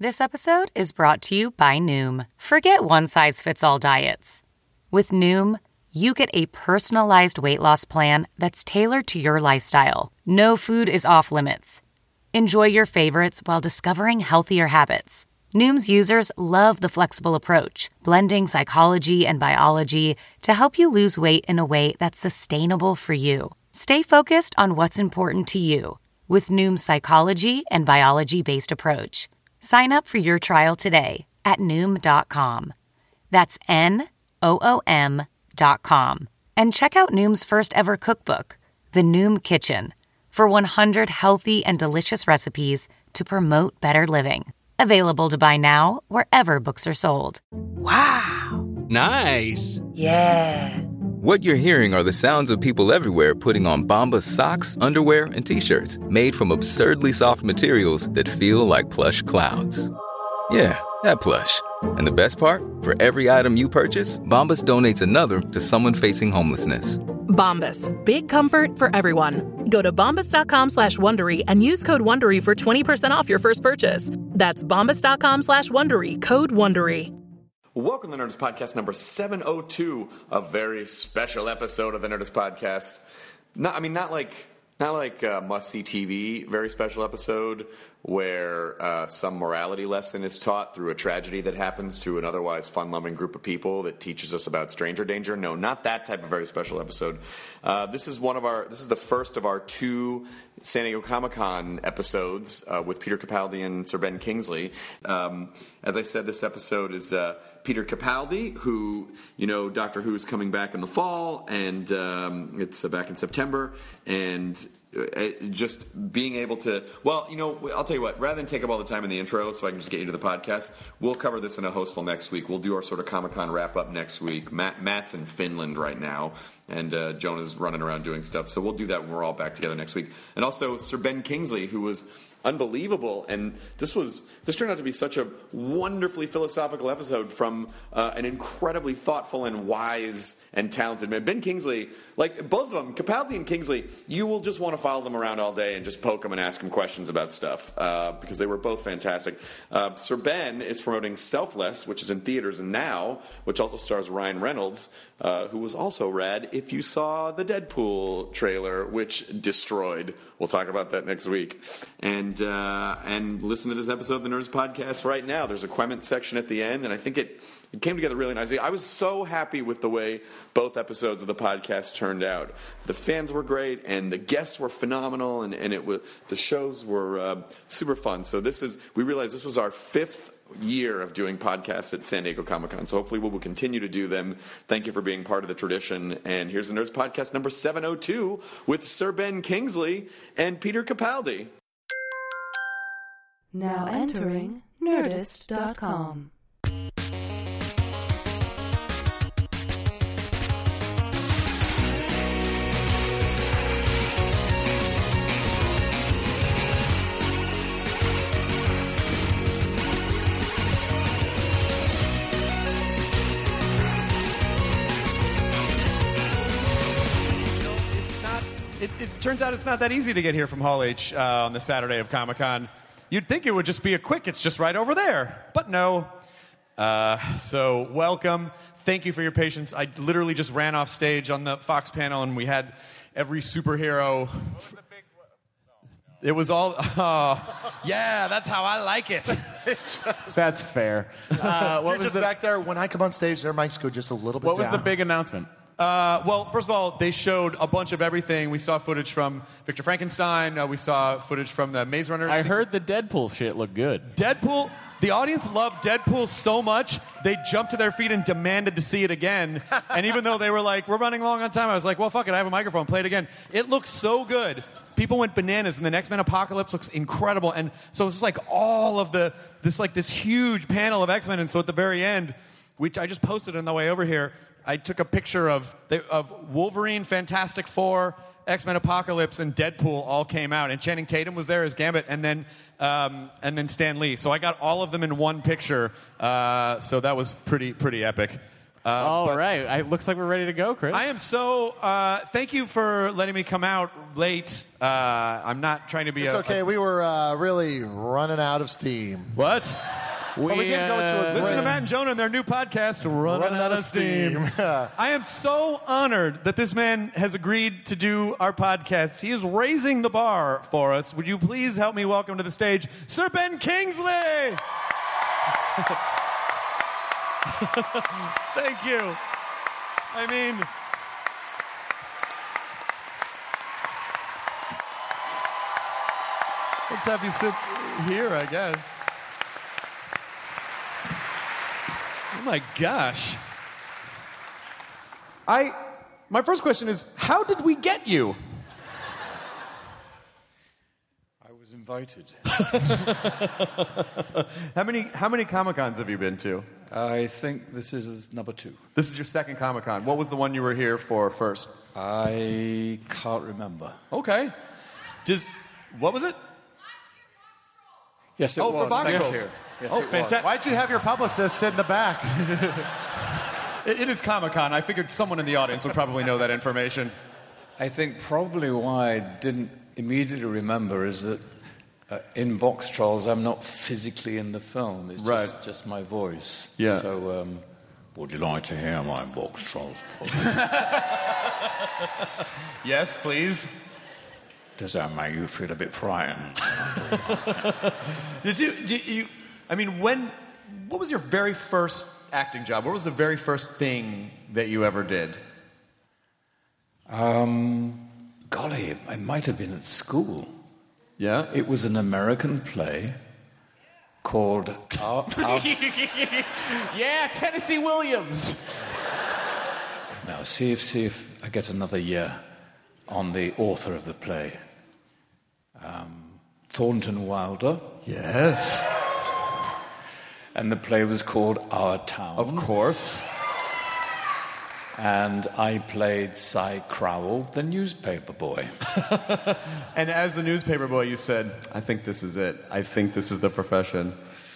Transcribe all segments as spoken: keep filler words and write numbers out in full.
This episode is brought to you by Noom. Forget one-size-fits-all diets. With Noom, you get a personalized weight loss plan that's tailored to your lifestyle. No food is off limits. Enjoy your favorites while discovering healthier habits. Noom's users love the flexible approach, blending psychology and biology to help you lose weight in a way that's sustainable for you. Stay focused on what's important to you with Noom's psychology and biology-based approach. Sign up for your trial today at Noom dot com. That's N O O M dot com. And check out Noom's first ever cookbook, The Noom Kitchen, for one hundred healthy and delicious recipes to promote better living. Available to buy now wherever books are sold. Wow. Nice. Yeah. What you're hearing are the sounds of people everywhere putting on Bombas socks, underwear, and T-shirts made from absurdly soft materials that feel like plush clouds. Yeah, that plush. And the best part? For every item you purchase, Bombas donates another to someone facing homelessness. Bombas. Big comfort for everyone. Go to bombas.com slash Wondery and use code Wondery for twenty percent off your first purchase. That's bombas.com slash Wondery. Code Wondery. Welcome to the Nerdist Podcast number seven oh two, a very special episode of the Nerdist Podcast. Not, I mean, not like not like uh, must-see T V, very special episode where uh, some morality lesson is taught through a tragedy that happens to an otherwise fun-loving group of people that teaches us about stranger danger. No, not that type of very special episode. Uh, this is one of our. This is the first of our two San Diego Comic-Con episodes uh, with Peter Capaldi and Sir Ben Kingsley. Um, as I said, this episode is uh, Peter Capaldi, who, you know, Doctor Who's coming back in the fall, and um, it's uh, back in September, and uh, just being able to, well, you know, I'll tell you what, rather than take up all the time in the intro so I can just get you to the podcast, we'll cover this in a hostful next week. We'll do our sort of Comic-Con wrap-up next week. Matt, Matt's in Finland right now, and uh, Jonah's running around doing stuff, so we'll do that when we're all back together next week. And also Sir Ben Kingsley, who was unbelievable, and this was this turned out to be such a wonderfully philosophical episode from uh, an incredibly thoughtful and wise and talented man. Ben Kingsley, like both of them, Capaldi and Kingsley, you will just want to follow them around all day and just poke them and ask them questions about stuff uh, because they were both fantastic. Uh, Sir Ben is promoting Selfless, which is in theaters now, which also stars Ryan Reynolds, uh, who was also rad if you saw the Deadpool trailer, which destroyed. We'll talk about that next week. And And, uh, and listen to this episode of the Nerdist Podcast right now. There's a Quement section at the end, and I think it, it came together really nicely. I was so happy with the way both episodes of the podcast turned out. The fans were great, and the guests were phenomenal, and, and it was, the shows were uh, super fun. So this is, we realized this was our fifth year of doing podcasts at San Diego Comic-Con, so hopefully we will continue to do them. Thank you for being part of the tradition, and here's the Nerdist Podcast number seven oh two with Sir Ben Kingsley and Peter Capaldi. Now entering Nerdist dot com. It, it turns out it's not that easy to get here from Hall H uh, on the Saturday of Comic-Con. You'd think it would just be a quick, it's just right over there. But no. Uh, so welcome. Thank you for your patience. I literally just ran off stage on the Fox panel, and we had every superhero. It was all, oh, yeah, that's how I like it. That's fair. Uh, what You're was just the, back there. When I come on stage, their mics go just a little bit What was down. the big announcement? Uh, well, first of all, they showed a bunch of everything. We saw footage from Victor Frankenstein. Uh, we saw footage from the Maze Runner. I heard the Deadpool shit looked good. Deadpool, the audience loved Deadpool so much, they jumped to their feet and demanded to see it again. And even though they were like, we're running long on time, I was like, well, fuck it, I have a microphone, play it again. It looks so good. People went bananas, and the X-Men Apocalypse looks incredible. And so it's just like all of the, this like this huge panel of X-Men. And so at the very end, which I just posted on the way over here, I took a picture of of Wolverine, Fantastic Four, X-Men Apocalypse, and Deadpool all came out, and Channing Tatum was there as Gambit, and then um, and then Stan Lee. So I got all of them in one picture. Uh, so that was pretty pretty epic. Uh, All but right. I, looks like we're ready to go, Chris. I am so. Uh, thank you for letting me come out late. Uh, I'm not trying to be. It's a, okay. A, we were uh, really running out of steam. what? We, But we did go into a uh, Listen to great- Matt and Jonah and their new podcast, Running, Running Out of Steam. I am so honored that this man has agreed to do our podcast. He is raising the bar for us. Would you please help me welcome to the stage Sir Ben Kingsley? Thank you. I mean, let's have you sit here, I guess. Oh my gosh. I, my first question is, how did we get you? I was invited. How many, how many Comic-Cons have you been to? I think this is number two. This is your second Comic-Con. What was the one you were here for first? I can't remember. Okay. Does, what was it? Yes, it Oh, was. for Box Thank Trolls. you. Yes, Oh, it was. fantastic. Why'd you have your publicist sit in the back? It, it is Comic-Con. I figured someone in the audience would probably know that information. I think probably why I didn't immediately remember is that uh, in Box Trolls, I'm not physically in the film. It's Right. just, just my voice. Yeah. So, um, would you like to hear my Box Trolls? Yes, please. Does that make you feel a bit frightened? Did you, did you, I mean, when, what was your very first acting job? What was the very first thing that you ever did? Um, golly, it, it might have been at school. Yeah? It was an American play called Our, Our, yeah, Tennessee Williams. Now, see if, see if I get another year on the author of the play. Um, Thornton Wilder. Yes. And the play was called Our Town. Of course. And I played Cy Crowell, the newspaper boy. And as the newspaper boy, you said, I think this is it. I think this is the profession.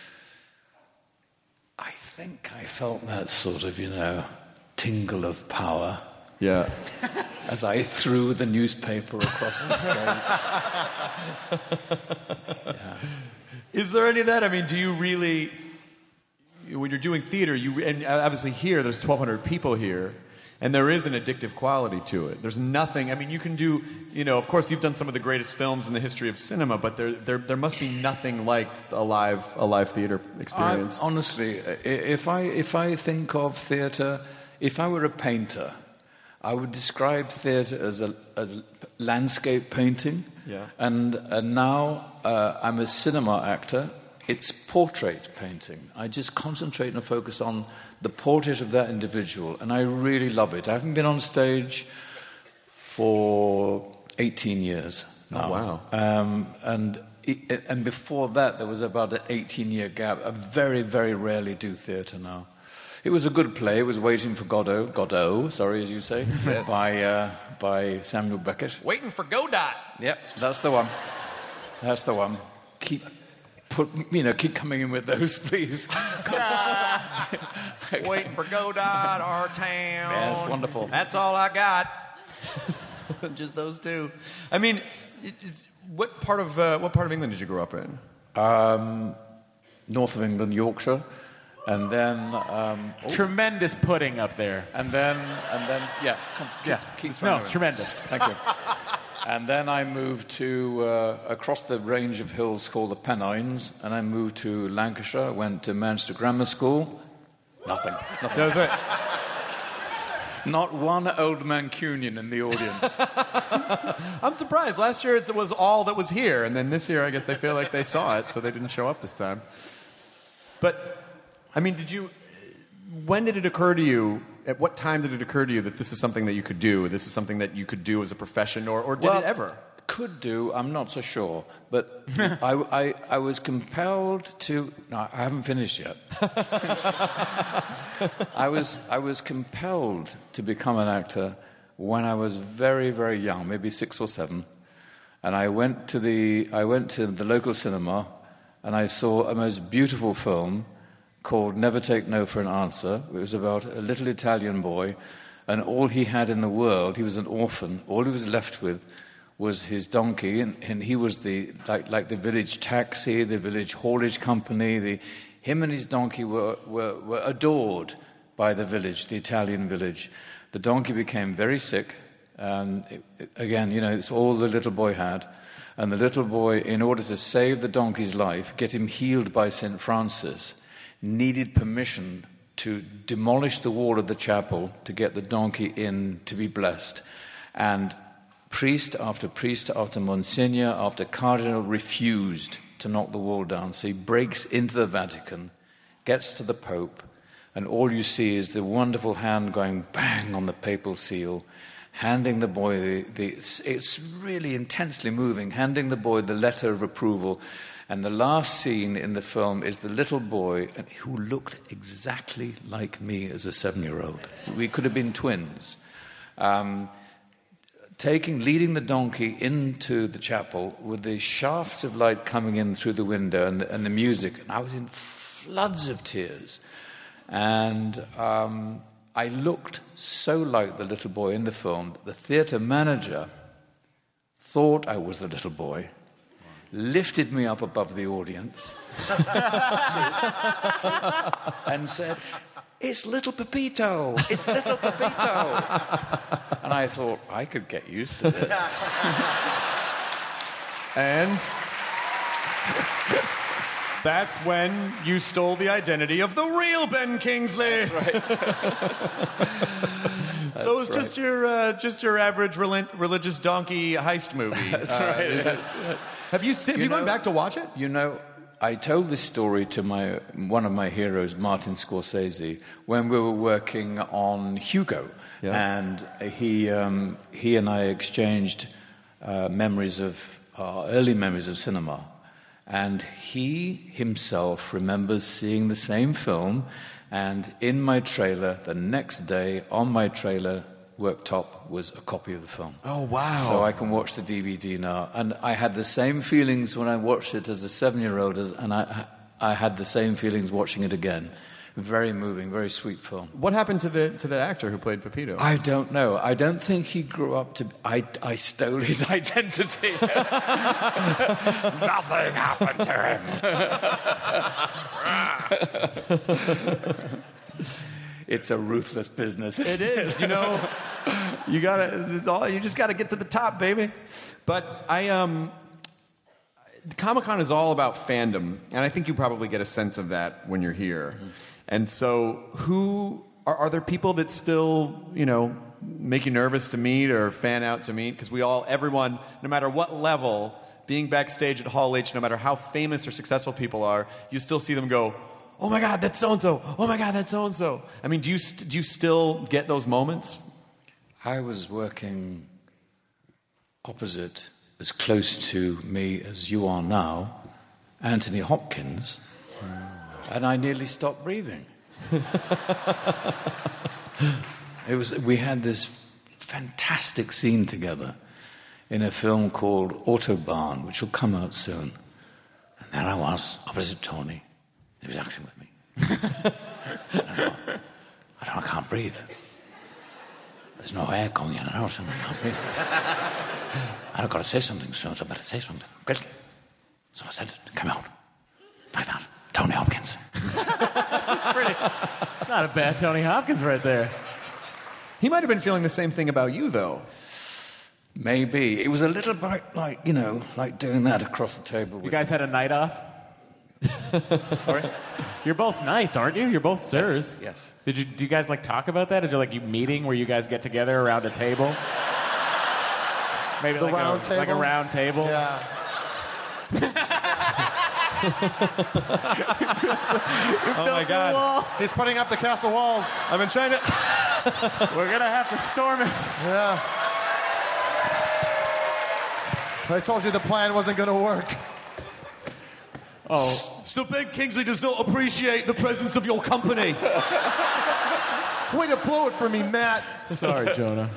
I think I felt that sort of, you know, tingle of power Yeah. as I threw the newspaper across the stage. Yeah. Is there any of that? I mean, do you really, when you're doing theater, you and obviously here, there's twelve hundred people here, and there is an addictive quality to it. There's nothing, I mean, you can do, you know, of course, you've done some of the greatest films in the history of cinema, but there there, there must be nothing like a live, a live theater experience. I, honestly, i- if I, if I think of theatre, if I were a painter, I would describe theatre as a, as a landscape painting. Yeah. And, and now uh, I'm a cinema actor. It's portrait painting. I just concentrate and focus on the portrait of that individual, and I really love it. I haven't been on stage for eighteen years now. Oh, wow. Um, and it, and before that, there was about an eighteen-year gap. I very, very rarely do theatre now. It was a good play. It was Waiting for Godot, Godot, sorry, as you say, by uh, by Samuel Beckett. Waiting for Godot. Yep, that's the one. That's the one. Keep, put, you know, keep coming in with those, please. Waiting for Godot, our town. Yeah, that's wonderful. That's all I got. Just those two. I mean, it, it's, what part of uh, what part of England did you grow up in? Um, north of England, Yorkshire, and then um, oh, Tremendous pudding up there. and then and then yeah, come, keep, Yeah. keep throwing No, it in. tremendous. Thank you. And then I moved to uh, across the range of hills called the Pennines, and I moved to Lancashire. Went to Manchester Grammar School. Nothing. Nothing. That was right. Not one old Mancunian in the audience. I'm surprised. Last year it was all that was here, and then this year I guess they feel like they saw it, so they didn't show up this time. But, I mean, did you... When did it occur to you, at what time did it occur to you that this is something that you could do, this is something that you could do as a profession, or, or did Well, it ever? Could do, I'm not so sure. But I, I, I was compelled to... No, I haven't finished yet. I was, I was compelled to become an actor when I was very, very young, maybe six or seven. And I went to the, I went to the local cinema and I saw a most beautiful film called Never Take No for an Answer. It was about a little Italian boy, and all he had in the world, he was an orphan, all he was left with was his donkey, and, and he was the like like the village taxi, the village haulage company. The, him and his donkey were, were, were adored by the village, the Italian village. The donkey became very sick, and it, it, again, you know, it's all the little boy had. And the little boy, in order to save the donkey's life, get him healed by Saint Francis, needed permission to demolish the wall of the chapel to get the donkey in to be blessed. And priest after priest after Monsignor after Cardinal refused to knock the wall down. So he breaks into the Vatican, gets to the Pope, and all you see is the wonderful hand going bang on the papal seal, handing the boy, the, the, it's really intensely moving, handing the boy the letter of approval. And the last scene in the film is the little boy who looked exactly like me as a seven-year-old. We could have been twins. Um, taking, leading the donkey into the chapel with the shafts of light coming in through the window and the, and the music. And I was in floods of tears. And um, I looked so like the little boy in the film that the theatre manager thought I was the little boy, lifted me up above the audience, and said, "It's little Pepito! It's little Pepito!" And I thought, I could get used to this. And that's when you stole the identity of the real Ben Kingsley. That's right. So it was That's just your uh, just your average rel- religious donkey heist movie. That's Uh, right. is it- have you seen, have you, You gone know- back to watch it? You know, I told this story to my one of my heroes, Martin Scorsese, when we were working on Hugo, Yeah. and he um, he and I exchanged uh, memories of uh, early memories of cinema, and he himself remembers seeing the same film, and in my trailer the next day on my trailer worktop was a copy of the film. Oh, wow. So I can watch the D V D now. And I had the same feelings when I watched it as a seven-year-old, as- and I, I had the same feelings watching it again. Very moving, very sweet film. What happened to the to the actor who played Pepito? I don't know. I don't think he grew up to... I, I stole his identity. Nothing happened to him. It's a ruthless business. It is, you know. You gotta, it's all, you just gotta get to the top, baby. But I, um, Comic-Con is all about fandom, and I think you probably get a sense of that when you're here. Mm-hmm. And so, who are, are there people that still, you know, make you nervous to meet or fan out to meet? Because we all, everyone, no matter what level, being backstage at Hall H, no matter how famous or successful people are, you still see them go, "Oh my God, that's so and so! Oh my God, that's so and so!" I mean, do you st- do you still get those moments? I was working opposite, as close to me as you are now, Anthony Hopkins, and I nearly stopped breathing. It was. We had this fantastic scene together in a film called Autobahn, which will come out soon. And there I was, opposite Tony. He was acting with me. And I thought, I don't, I can't breathe. There's no air going in and out, and I can't breathe. And I've got to say something soon, so I better say something quickly. So I said it, it came out. Like that. Tony Hopkins. Pretty. It's not a bad Tony Hopkins right there. He might have been feeling the same thing about you, though. Maybe. It was a little bit like, you know, like doing that across the table. You guys had a night off? Sorry? You're both knights, aren't you? You're both sirs. Yes, yes. Did you, do you guys, like, talk about that? Is there, like, you meeting where you guys get together around a table? Maybe The like, round a, table? like a round table? Yeah. Oh my God! He's putting up the castle walls. I've been trying to. We're going to have to storm it. Yeah. I told you the plan wasn't going to work. Oh. So Ben Kingsley does not appreciate the presence of your company. Way to blow it for me, Matt. Sorry, Jonah.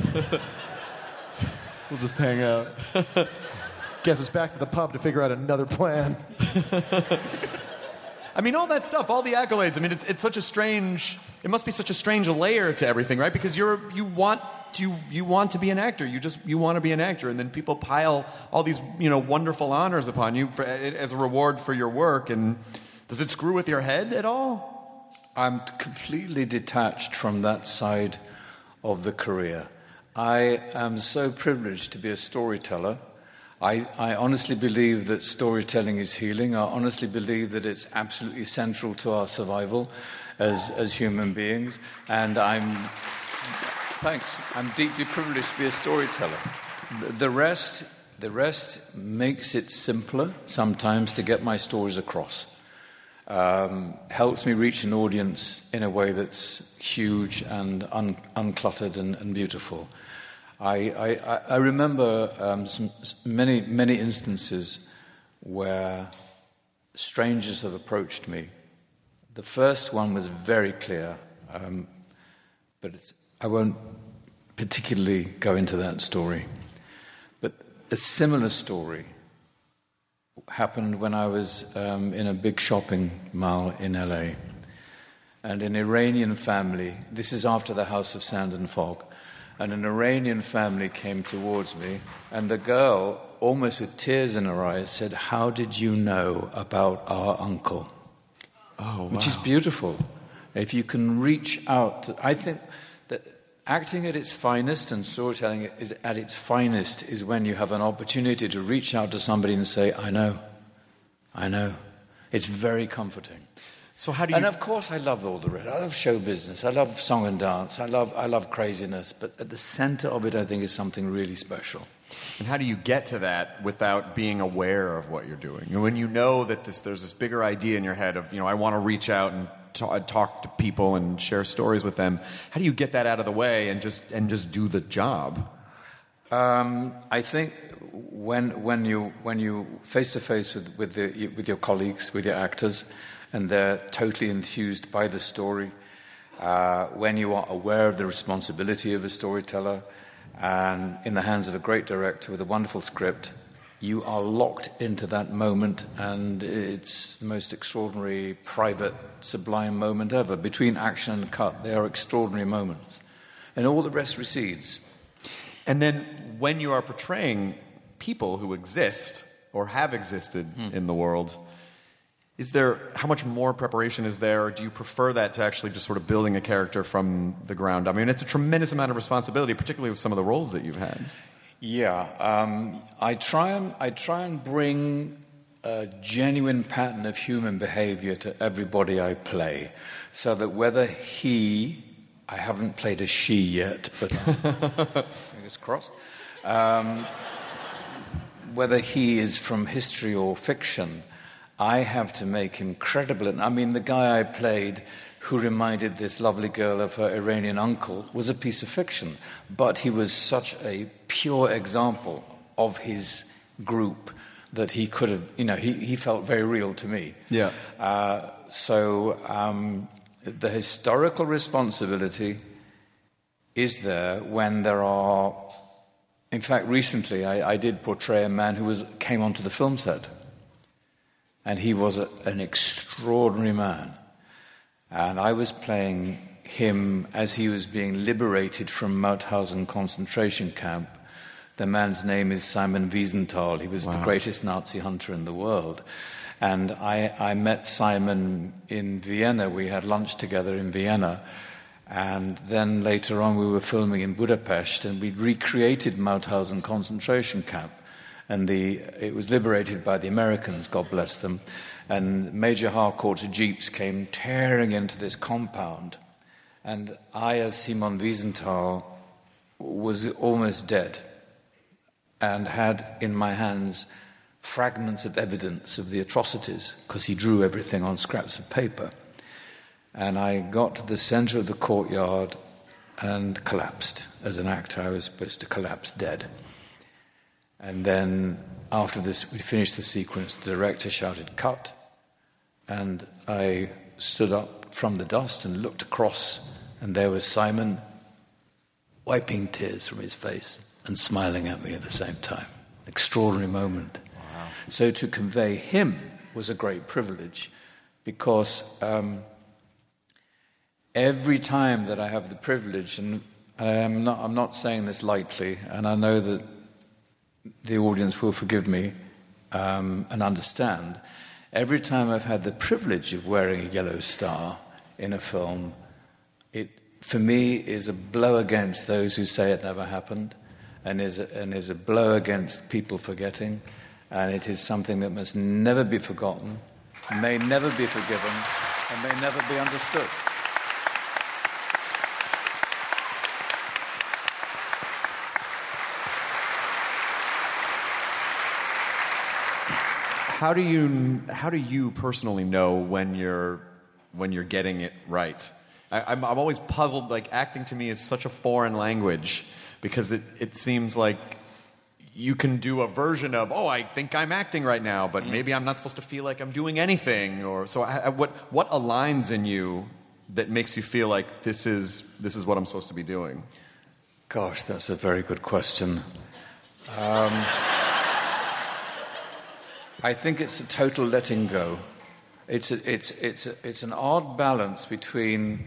We'll just hang out. Guess it's back to the pub to figure out another plan. I mean, all that stuff, all the accolades. I mean, it's it's such a strange. It must be such a strange layer to everything, right? Because you're you want to you want to be an actor. You just you want to be an actor, and then people pile all these you know wonderful honors upon you for, as a reward for your work. And does it screw with your head at all? I'm completely detached from that side of the career. I am so privileged to be a storyteller. I, I honestly believe that storytelling is healing. I honestly believe that it's absolutely central to our survival as, as human beings. And I'm, thanks, I'm deeply privileged to be a storyteller. The rest, the rest makes it simpler sometimes to get my stories across. Um, helps me reach an audience in a way that's huge and un, uncluttered and, and beautiful. I, I, I remember um, some, many, many instances where strangers have approached me. The first one was very clear, um, but it's, I won't particularly go into that story. But a similar story happened when I was um, in a big shopping mall in L A. And an Iranian family, this is after the House of Sand and Fog, and an Iranian family came towards me, and the girl, almost with tears in her eyes, said, "How did you know about our uncle?" Oh, wow. Which is beautiful. If you can reach out, to, I think that acting at its finest and storytelling is at its finest is when you have an opportunity to reach out to somebody and say, "I know, I know." It's very comforting. So how do you... And of course I love all the rest. I love show business. I love song and dance. I love I love craziness. But at the center of it, I think, is something really special. And how do you get to that without being aware of what you're doing? And when you know that this, there's this bigger idea in your head of, you know, I want to reach out and t- talk to people and share stories with them. How do you get that out of the way and just and just do the job? Um, I think when when you when you face to face with with the with your colleagues, with your actors, and they're totally enthused by the story, uh, when you are aware of the responsibility of a storyteller, and in the hands of a great director with a wonderful script, you are locked into that moment, and it's the most extraordinary, private, sublime moment ever. Between action and cut, they are extraordinary moments. And all the rest recedes. And then when you are portraying people who exist or have existed mm. in the world, is there, how much more preparation is there, or do you prefer that to actually just sort of building a character from the ground up? I mean, it's a tremendous amount of responsibility, particularly with some of the roles that you've had. Yeah, um, I try and I try and bring a genuine pattern of human behavior to everybody I play, so that whether he, I haven't played a she yet, but fingers crossed, um, whether he is from history or fiction, I have to make him credible. I mean, the guy I played, who reminded this lovely girl of her Iranian uncle, was a piece of fiction. But he was such a pure example of his group that he could have, you know, he, he felt very real to me. Yeah. Uh, so um, the historical responsibility is there when there are... In fact, recently I, I did portray a man who was came onto the film set. And he was a, an extraordinary man. And I was playing him as he was being liberated from Mauthausen concentration camp. The man's name is Simon Wiesenthal. He was wow. the greatest Nazi hunter in the world. And I, I met Simon in Vienna. We had lunch together in Vienna. And then later on we were filming in Budapest, and we recreated Mauthausen concentration camp. And the, it was liberated by the Americans, God bless them. And Major Harcourt's jeeps came tearing into this compound. And I, as Simon Wiesenthal, was almost dead and had in my hands fragments of evidence of the atrocities, because he drew everything on scraps of paper. And I got to the center of the courtyard and collapsed. As an actor, I was supposed to collapse dead. And then after this, we finished the sequence, the director shouted, "Cut." And I stood up from the dust and looked across, and there was Simon wiping tears from his face and smiling at me at the same time. Extraordinary moment. Wow. So to convey him was a great privilege, because um, every time that I have the privilege, and I'm not, I'm not saying this lightly, and I know that the audience will forgive me um, and understand, every time I've had the privilege of wearing a yellow star in a film, it, for me, is a blow against those who say it never happened, and is a, and is a blow against people forgetting, and it is something that must never be forgotten, may never be forgiven, and may never be understood. How do you how do you personally know when you're when you're getting it right? I, I'm I'm always puzzled. Like, acting to me is such a foreign language because it, it seems like you can do a version of, oh, I think I'm acting right now, but maybe I'm not supposed to feel like I'm doing anything. Or so I, I, what what aligns in you that makes you feel like this is this is what I'm supposed to be doing? Gosh, that's a very good question. Um, I think it's a total letting go. It's a, it's it's a, it's an odd balance between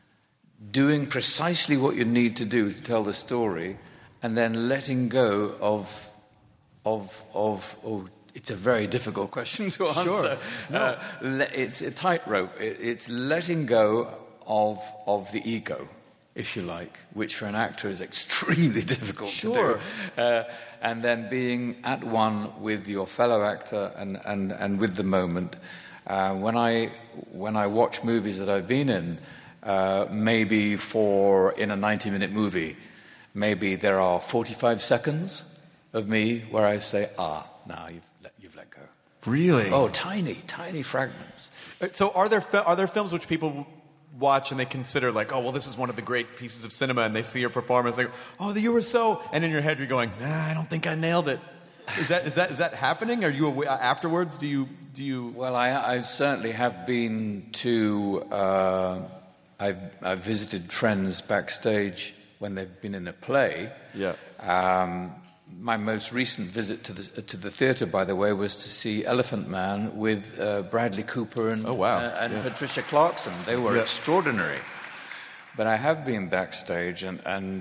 doing precisely what you need to do to tell the story, and then letting go of of of. Oh, it's a very difficult question to answer. Sure. No. Uh, le- it's a tightrope. It, it's letting go of of the ego, if you like, which for an actor is extremely difficult Sure. to do. Uh, and then being at one with your fellow actor and, and, and with the moment. Uh, when I when I watch movies that I've been in, uh, maybe for in a ninety-minute movie, maybe there are forty-five seconds of me where I say, ah, now you've let, you've let go. Really? Oh, tiny, tiny fragments. So are there fi- are there films which people watch and they consider like, oh, well, this is one of the great pieces of cinema, and they see your performance, like, oh, you were so, and in your head you're going, nah, I don't think I nailed it. Is that is that is that happening? Are you aware, afterwards? Do you do you? Well, I, I certainly have been to. Uh, I've, I've visited friends backstage when they've been in a play. Yeah. Um, my most recent visit to the to the theatre, by the way, was to see Elephant Man with uh, Bradley Cooper and oh, wow. uh, and yeah. Patricia Clarkson. They were yeah. extraordinary. But I have been backstage and. and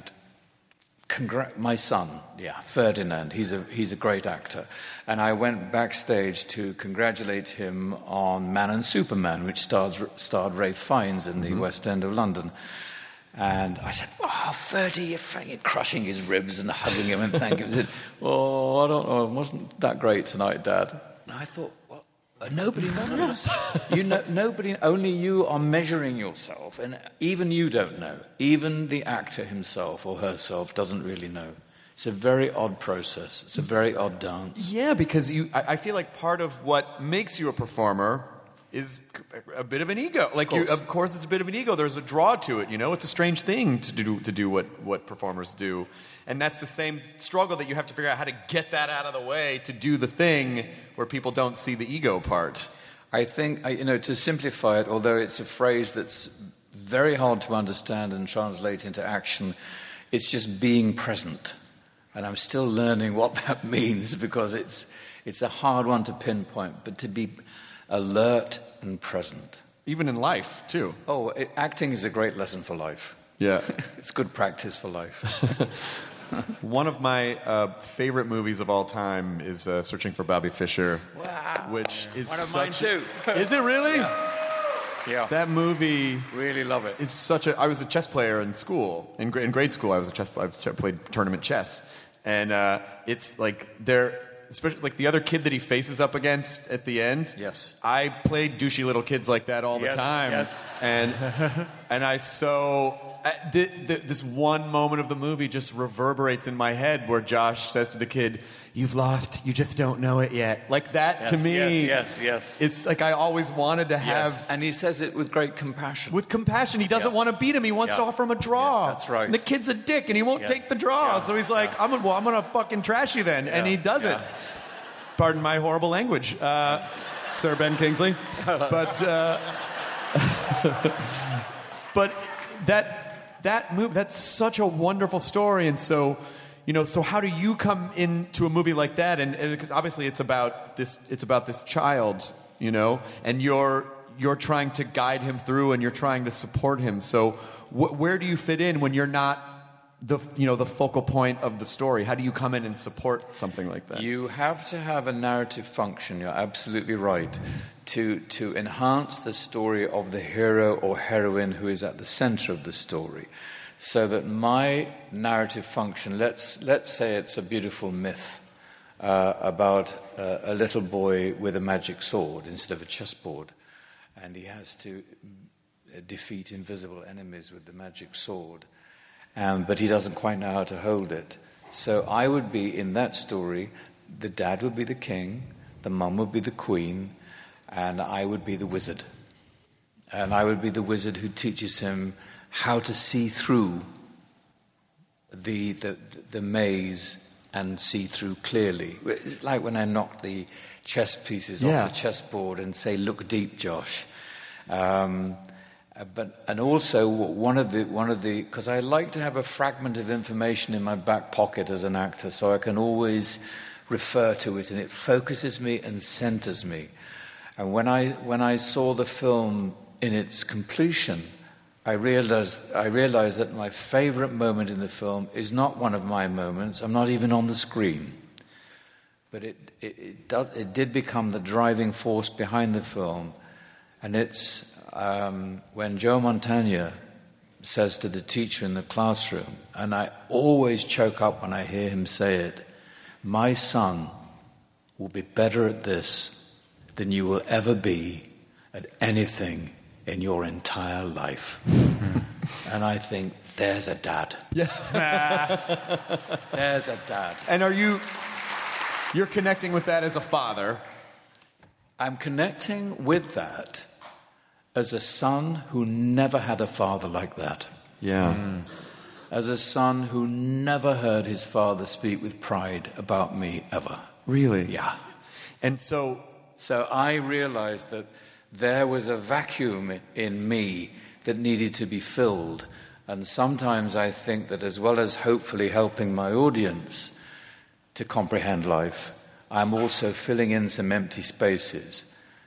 Congr- my son, yeah, Ferdinand, he's a, he's a great actor. And I went backstage to congratulate him on Man and Superman, which stars, starred Ralph Fiennes in the mm-hmm. West End of London. And I said, oh, Ferdy, you're, you're crushing his ribs and hugging him and thanking him. He said, oh, I don't know, it wasn't that great tonight, Dad. And I thought, well, uh, nobody knows. you know, nobody, only you are measuring yourself, and even you don't know. Even the actor himself or herself doesn't really know. It's a very odd process. It's a very odd dance. Yeah, because you, I, I feel like part of what makes you a performer is a bit of an ego. Like, of course, you, of course it's a bit of an ego. There's a draw to it, you know? It's a strange thing to do to do what, what performers do. And that's the same struggle that you have to figure out how to get that out of the way to do the thing where people don't see the ego part. I think, you know, to simplify it, although it's a phrase that's very hard to understand and translate into action, it's just being present. And I'm still learning what that means because it's it's a hard one to pinpoint, but to be alert and present. Even in life, too. Oh, it, acting is a great lesson for life. Yeah. It's good practice for life. One of my uh, favorite movies of all time is uh, Searching for Bobby Fischer. Wow. Which is one of such mine too. Is it really? Yeah. yeah. That movie really love it. Is such a I was a chess player in school. In, gra- in grade school I was a chess I played tournament chess. And uh, it's like they're especially like the other kid that he faces up against at the end. Yes. I played douchey little kids like that all yes, the time. Yes. And and I so uh, th- th- this one moment of the movie just reverberates in my head where Josh says to the kid, "You've lost. You just don't know it yet." Like that yes, to me. Yes, yes, yes. It's like I always wanted to have. Yes. And he says it with great compassion. With compassion. He doesn't yeah. want to beat him. He wants yeah. to offer him a draw. Yeah, that's right. And the kid's a dick and he won't yeah. take the draw. Yeah. So he's like, yeah. I'm gonna, well, I'm gonna fucking trash you then. Yeah. And he does yeah. it. Pardon my horrible language, uh, Sir Ben Kingsley. But uh, but that that move that's such a wonderful story. And so, you know, so how do you come into a movie like that? And because obviously it's about this it's about this child, you know, and you're you're trying to guide him through and you're trying to support him. So wh- where do you fit in when you're not the you know the focal point of the story? How do you come in and support something like that? You have to have a narrative function. You're absolutely right. To to enhance the story of the hero or heroine who is at the center of the story, so that my narrative function. Let's let's say it's a beautiful myth uh, about uh, a little boy with a magic sword instead of a chessboard, and he has to defeat invisible enemies with the magic sword, um, but he doesn't quite know how to hold it. So I would be in that story. The dad would be the king, the mum would be the queen. And I would be the wizard. And I would be the wizard who teaches him how to see through the, the, the maze and see through clearly. It's like when I knock the chess pieces Yeah. off the chessboard and say, "Look deep, Josh." Um, but and also one of the one of the because I like to have a fragment of information in my back pocket as an actor, so I can always refer to it, and it focuses me and centers me. And when I when I saw the film in its completion, I realized I realized that my favorite moment in the film is not one of my moments. I'm not even on the screen, but it it it, does, it did become the driving force behind the film, and it's um, when Joe Montana says to the teacher in the classroom, and I always choke up when I hear him say it, "My son will be better at this than you will ever be at anything in your entire life." And I think, there's a dad. Yeah. There's a dad. And are you, you're connecting with that as a father? I'm connecting with that as a son who never had a father like that. Yeah. Mm. As a son who never heard his father speak with pride about me ever. Really? Yeah. And so... So I realized that there was a vacuum in me that needed to be filled. And sometimes I think that as well as hopefully helping my audience to comprehend life, I'm also filling in some empty spaces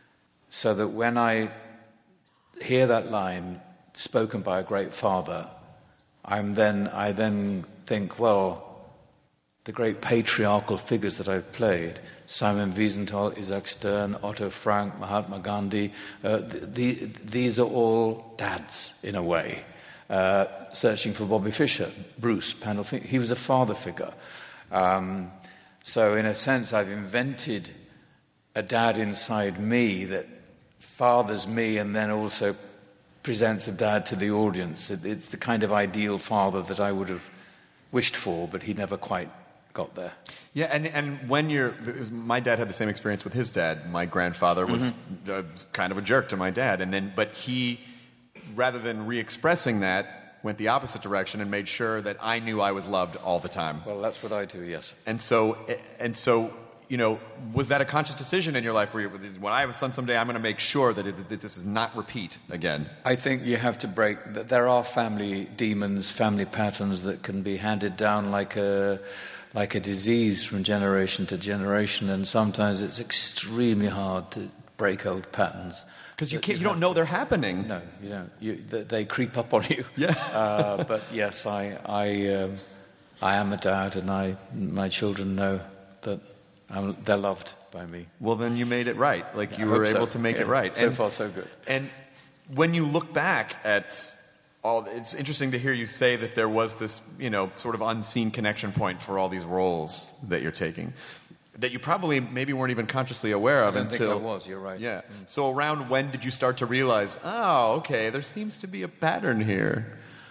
so that when I hear that line spoken by a great father, I'm then, I then think, well, the great patriarchal figures that I've played, Simon Wiesenthal, Isaac Stern, Otto Frank, Mahatma Gandhi, uh, the, the, these are all dads in a way. Uh, searching for Bobby Fischer, Bruce Pandolfini, he was a father figure. Um, so in a sense, I've invented a dad inside me that fathers me and then also presents a dad to the audience. It, it's the kind of ideal father that I would have wished for, but he never quite got there. Yeah, and and when you're, it was, my dad had the same experience with his dad. My grandfather was mm-hmm. uh, kind of a jerk to my dad, and then but he, rather than re-expressing that, went the opposite direction and made sure that I knew I was loved all the time. Well, that's what I do, yes. And so and so, you know, was that a conscious decision in your life where you, when I have a son someday, I'm going to make sure that, it, that this is not repeat again? I think you have to break. There are family demons, family patterns that can be handed down like a. like a disease from generation to generation, and sometimes it's extremely hard to break old patterns. Because you can't, you don't know they're happening. No, you don't. You, they, they creep up on you. Yeah. uh, but yes, I, I, um, I am a dad, and I, my children know that I'm, they're loved by me. Well, then you made it right. Like you I were hope able so. to make Yeah. it right. So and, far, so good. And when you look back at all, it's interesting to hear you say that there was this, you know, sort of unseen connection point for all these roles that you're taking, that you probably maybe weren't even consciously aware of I don't until. think I was. You're right. Yeah. So around when did you start to realize? Oh, okay, there seems to be a pattern here.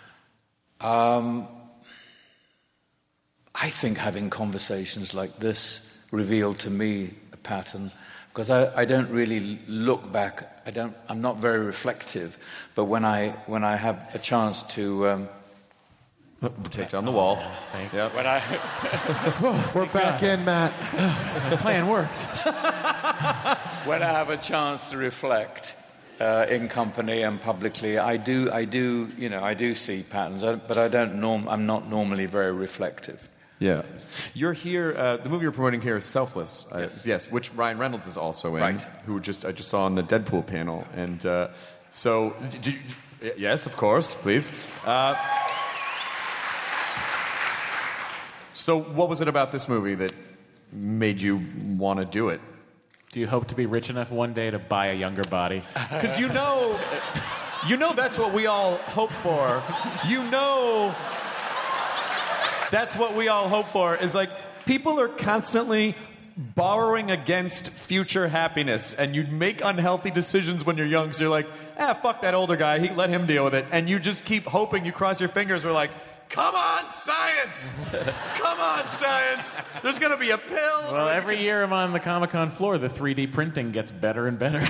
Um, I think having conversations like this revealed to me a pattern. Because I, I don't really look back. I don't. I'm not very reflective. But when I when I have a chance to um, take down the wall, yep. when I we're back in, Matt. The plan worked. when I have a chance to reflect uh, in company and publicly, I do. I do. You know, I do see patterns. I, but I don't. Norm. I'm not normally very reflective. Yeah. You're here, uh, the movie you're promoting here is Selfless. Uh, Yes. yes, which Ryan Reynolds is also in. Right. Who just I just saw on the Deadpool panel. And uh, so, did you, y- yes, of course, please. Uh, so what was it about this movie that made you want to do it? Do you hope to be rich enough one day to buy a younger body? Because you know, you know that's what we all hope for. You know that's what we all hope for, is like people are constantly borrowing against future happiness, and you make unhealthy decisions when you're young, so you're like, ah, fuck that older guy, he, let him deal with it. And you just keep hoping, you cross your fingers, we're like, come on, science! Come on, science! There's gonna be a pill! Well, every year I'm on the Comic-Con floor, the three D printing gets better and better.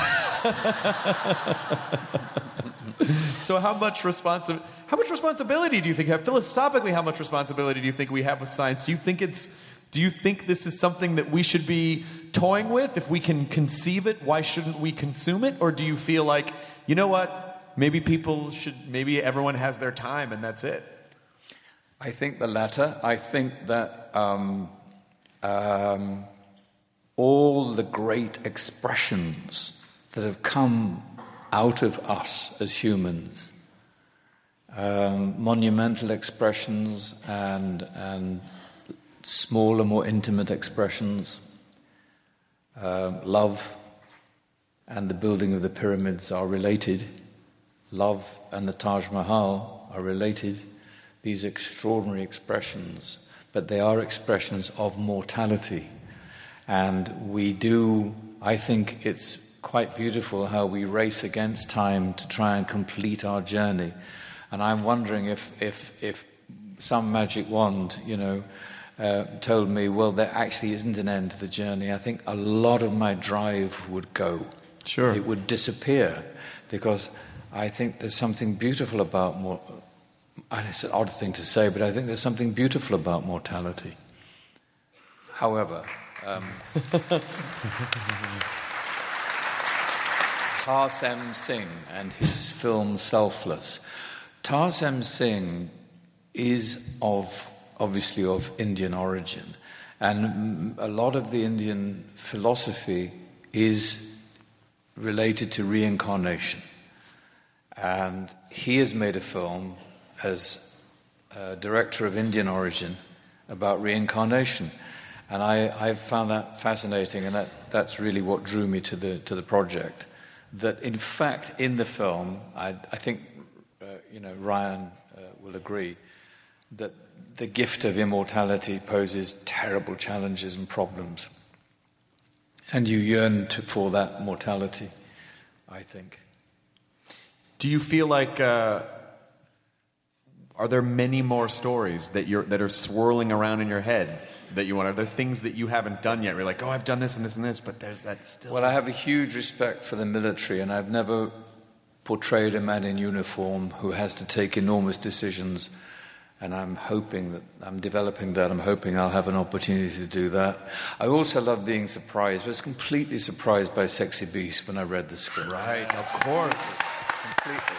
So how much responsi- how much responsibility do you think you have? Philosophically, how much responsibility do you think we have with science? Do you think it's do you think this is something that we should be toying with? If we can conceive it, why shouldn't we consume it? Or do you feel like, you know what, maybe people should, maybe everyone has their time and that's it? I think the latter. I think that um, um, all the great expressions that have come out of us as humans, um, monumental expressions and, and smaller, more intimate expressions, um, love and the building of the pyramids are related. Love and the Taj Mahal are related. These extraordinary expressions, but they are expressions of mortality. And we do, I think it's quite beautiful how we race against time to try and complete our journey. And I'm wondering if, if, if some magic wand, you know, uh, told me, well, there actually isn't an end to the journey, I think a lot of my drive would go. Sure. It would disappear, because I think there's something beautiful about more. And it's an odd thing to say, but I think there's something beautiful about mortality. However, um, Tarsem Singh and his film Selfless. Tarsem Singh is of, obviously of Indian origin, and a lot of the Indian philosophy is related to reincarnation. And he has made a film as a director of Indian origin about reincarnation. And I, I've found that fascinating, and that, that's really what drew me to the, to the project. That, in fact, in the film, I, I think, uh, you know, Ryan uh, will agree, that the gift of immortality poses terrible challenges and problems. And you yearn to, for that mortality, I think. Do you feel like... Uh Are there many more stories that you're that are swirling around in your head that you want? Are there things that you haven't done yet? Where you're like, oh, I've done this and this and this, but there's that still. Well, I have a huge respect for the military, and I've never portrayed a man in uniform who has to take enormous decisions. And I'm hoping that I'm developing that. I'm hoping I'll have an opportunity to do that. I also love being surprised. I was completely surprised by Sexy Beast when I read the script. Right, of course, completely.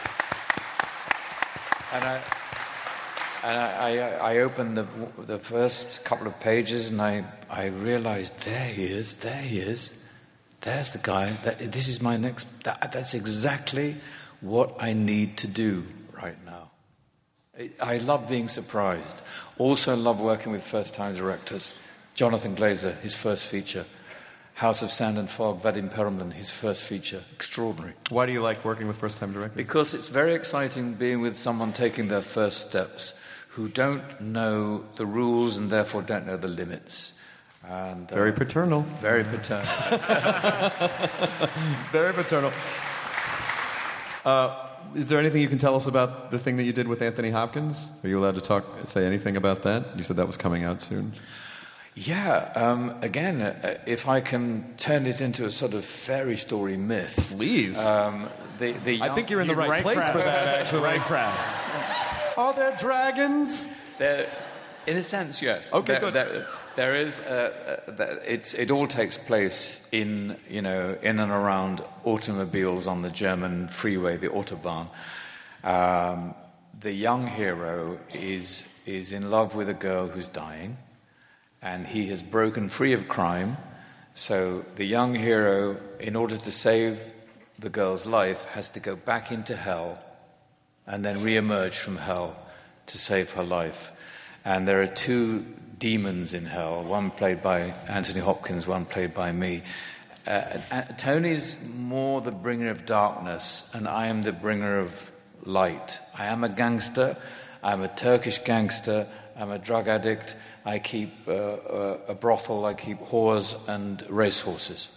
And I. And I, I, I opened the, the first couple of pages, and I, I realized, there he is, there he is. There's the guy. That, this is my next... That, that's exactly what I need to do right now. I, I love being surprised. Also love working with first-time directors. Jonathan Glazer, his first feature. House of Sand and Fog, Vadim Perelman, his first feature. Extraordinary. Why do you like working with first-time directors? Because it's very exciting being with someone taking their first steps, who don't know the rules and therefore don't know the limits. And, uh, very paternal. Very paternal. Very paternal. Uh, is there anything you can tell us about the thing that you did with Anthony Hopkins? Are you allowed to talk, say anything about that? You said that was coming out soon. Yeah, um, again, uh, if I can turn it into a sort of fairy story myth. Please. Um, the, the young, I think you're in the right, right place crowd. for that, actually. Right crowd. Are there dragons? There, in a sense, yes. Okay, there, good. There, there is. Uh, uh, it's. It all takes place in, you know, in and around automobiles on the German freeway, the Autobahn. Um, the young hero is is in love with a girl who's dying, and he has broken free of crime. So the young hero, in order to save the girl's life, has to go back into hell and then re-emerge from hell to save her life. And there are two demons in hell, one played by Anthony Hopkins, one played by me. Uh, Tony's more the bringer of darkness, and I am the bringer of light. I am a gangster. I'm a Turkish gangster. I'm a drug addict. I keep uh, uh, a brothel. I keep whores and racehorses.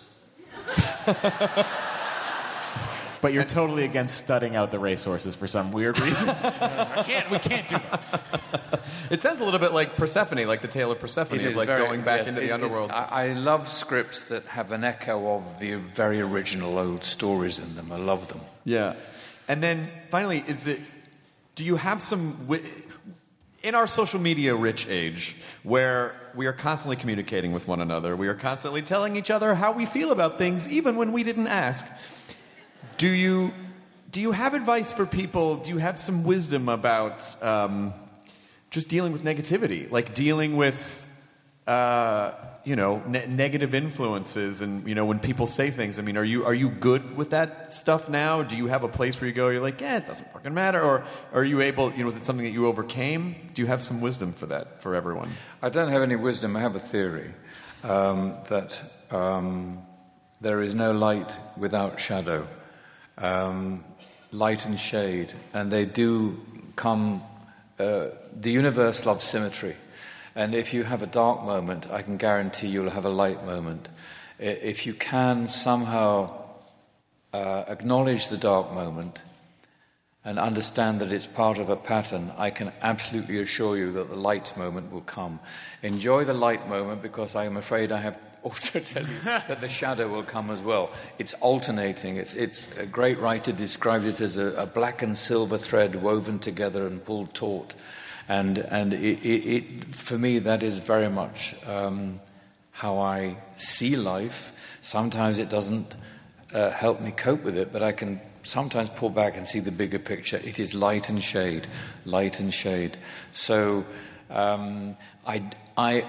But you're totally against studying out the racehorses for some weird reason. I can't. We can't do that. It sounds a little bit like Persephone, like the tale of Persephone, It of is like very- going back yes, into the it- it's- underworld. I, I love scripts that have an echo of the very original old stories in them. I love them. Yeah. And then finally, is it? Do you have some wi- in our social media rich age where we are constantly communicating with one another, we are constantly telling each other how we feel about things, even when we didn't ask? Do you do you have advice for people? Do you have some wisdom about um, just dealing with negativity, like dealing with uh, you know ne- negative influences, and you know when people say things? I mean, are you are you good with that stuff now? Do you have a place where you go, you're like, yeah, it doesn't fucking matter, or are you able? You know, is it something that you overcame? Do you have some wisdom for that for everyone? I don't have any wisdom. I have a theory um, that um, there is no light without shadow. Um, light and shade, and they do come. Uh, the universe loves symmetry, and if you have a dark moment, I can guarantee you'll have a light moment. I- If you can somehow uh, acknowledge the dark moment and understand that it's part of a pattern, I can absolutely assure you that the light moment will come. Enjoy the light moment, because I am afraid I have also tell you that the shadow will come as well. It's alternating. It's, it's a great writer described it as a, a black and silver thread woven together and pulled taut. And, and it, it, it, for me, that is very much um, how I see life. Sometimes it doesn't uh, help me cope with it, but I can sometimes pull back and see the bigger picture. It is light and shade, light and shade. So um, I, I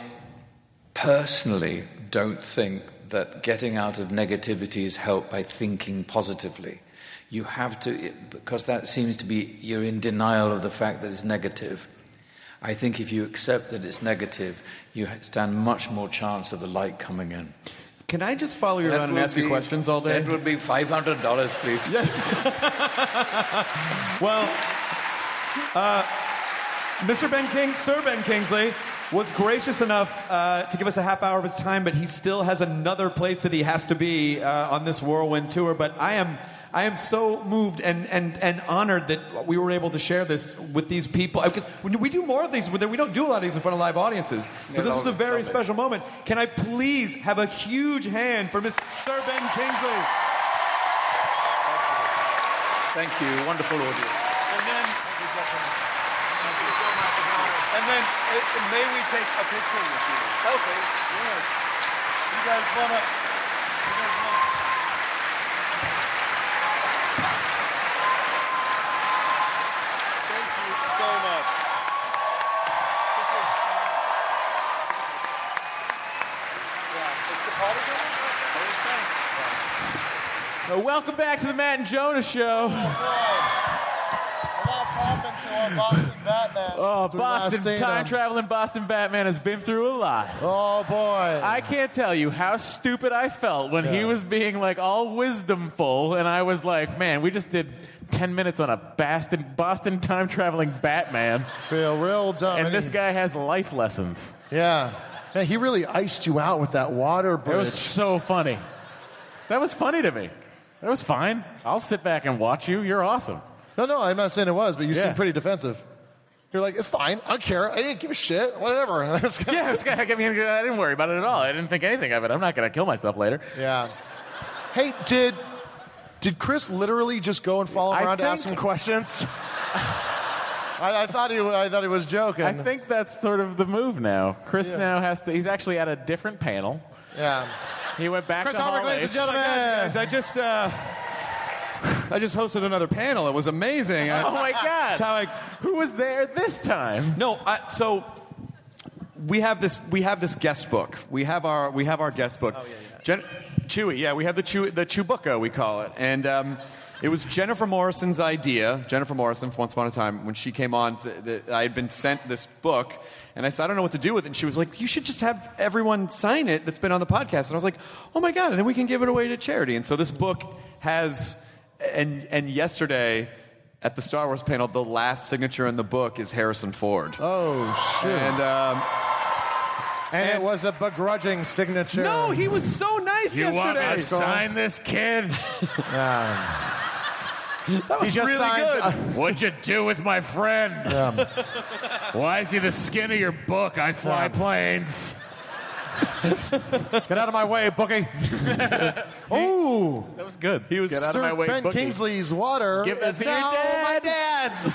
personally don't think that getting out of negativity is helped by thinking positively. You have to, because that seems to be, you're in denial of the fact that it's negative. I think if you accept that it's negative, you stand much more chance of the light coming in. Can I just follow you That around and would ask you be- questions all day? That would be five hundred dollars, please. Yes. Well, uh, Mister Ben King, Sir Ben Kingsley, was gracious enough uh, to give us a half hour of his time, but he still has another place that he has to be uh, on this whirlwind tour. But I am, I am so moved and, and, and honored that we were able to share this with these people. Because when we do more of these, we don't do a lot of these in front of live audiences. So Yeah, this was a very lovely. special moment. Can I please have a huge hand for Mister Sir Ben Kingsley? Thank you. Wonderful audience. And then, And then, uh, may we take a picture with you? Okay. Yeah. You guys wanna? You guys wanna? Thank you so much. This was, yeah, is the party going? What are you saying? Uh, welcome back to the Matt and Jonah Show. A lot's happened to our Boston Batman. Oh, since we last Boston, seen time him. traveling Boston Batman has been through a lot. Oh boy. I can't tell you how stupid I felt when he Yeah. was being like all wisdomful, and I was like, man, we just did ten minutes on a Boston, Boston time traveling Batman, Feel real dumb. and And this he- guy has life lessons. Yeah. Yeah, he really iced you out with that water It bridge. was so funny. That was funny to me. That was fine. I'll sit back and watch you. You're awesome. No, no, I'm not saying it was, but you Yeah. seemed pretty defensive. You're like, it's fine. I don't care. I didn't give a shit. Whatever. Yeah, it was, I mean, I didn't worry about it at all. I didn't think anything of it. I'm not going to kill myself later. Yeah. Hey, did did Chris literally just go and follow him I around to ask think- him questions? I, I thought he I thought he was joking. I think that's sort of the move now. Chris Yeah. now has to. He's actually at a different panel. Yeah. He went back Chris to Hallmark, Hall ladies and H. gentlemen. guys, I just uh, I just hosted another panel. It was amazing. I- Oh my God! That's how I. Who was there this time? No, I, so we have this we have this guest book. We have our we have our guest book. Oh yeah, yeah. Jen- Chewy, yeah, we have the Chew the Chewbacca, we call it, and. Um, It was Jennifer Morrison's idea, Jennifer Morrison, from Once Upon a Time, when she came on, th- th- I had been sent this book, and I said, I don't know what to do with it. And she was like, you should just have everyone sign it that's been on the podcast. And I was like, oh my God, and then we can give it away to charity. And so this book has, and and yesterday at the Star Wars panel, the last signature in the book is Harrison Ford. Oh, shit. And, um, and, and it was a begrudging signature. No, he was so nice you yesterday. You want me to sign this, kid? um, That was he just really signs, good. Uh, What'd you do with my friend? Um, Why is he the skin of your book? I fly Yeah. planes. Get out of my way, Bookie. Ooh. That was good. He was Get out Sir of my way, Ben Bookie. Kingsley's water Give that is to your now dad. my dad's.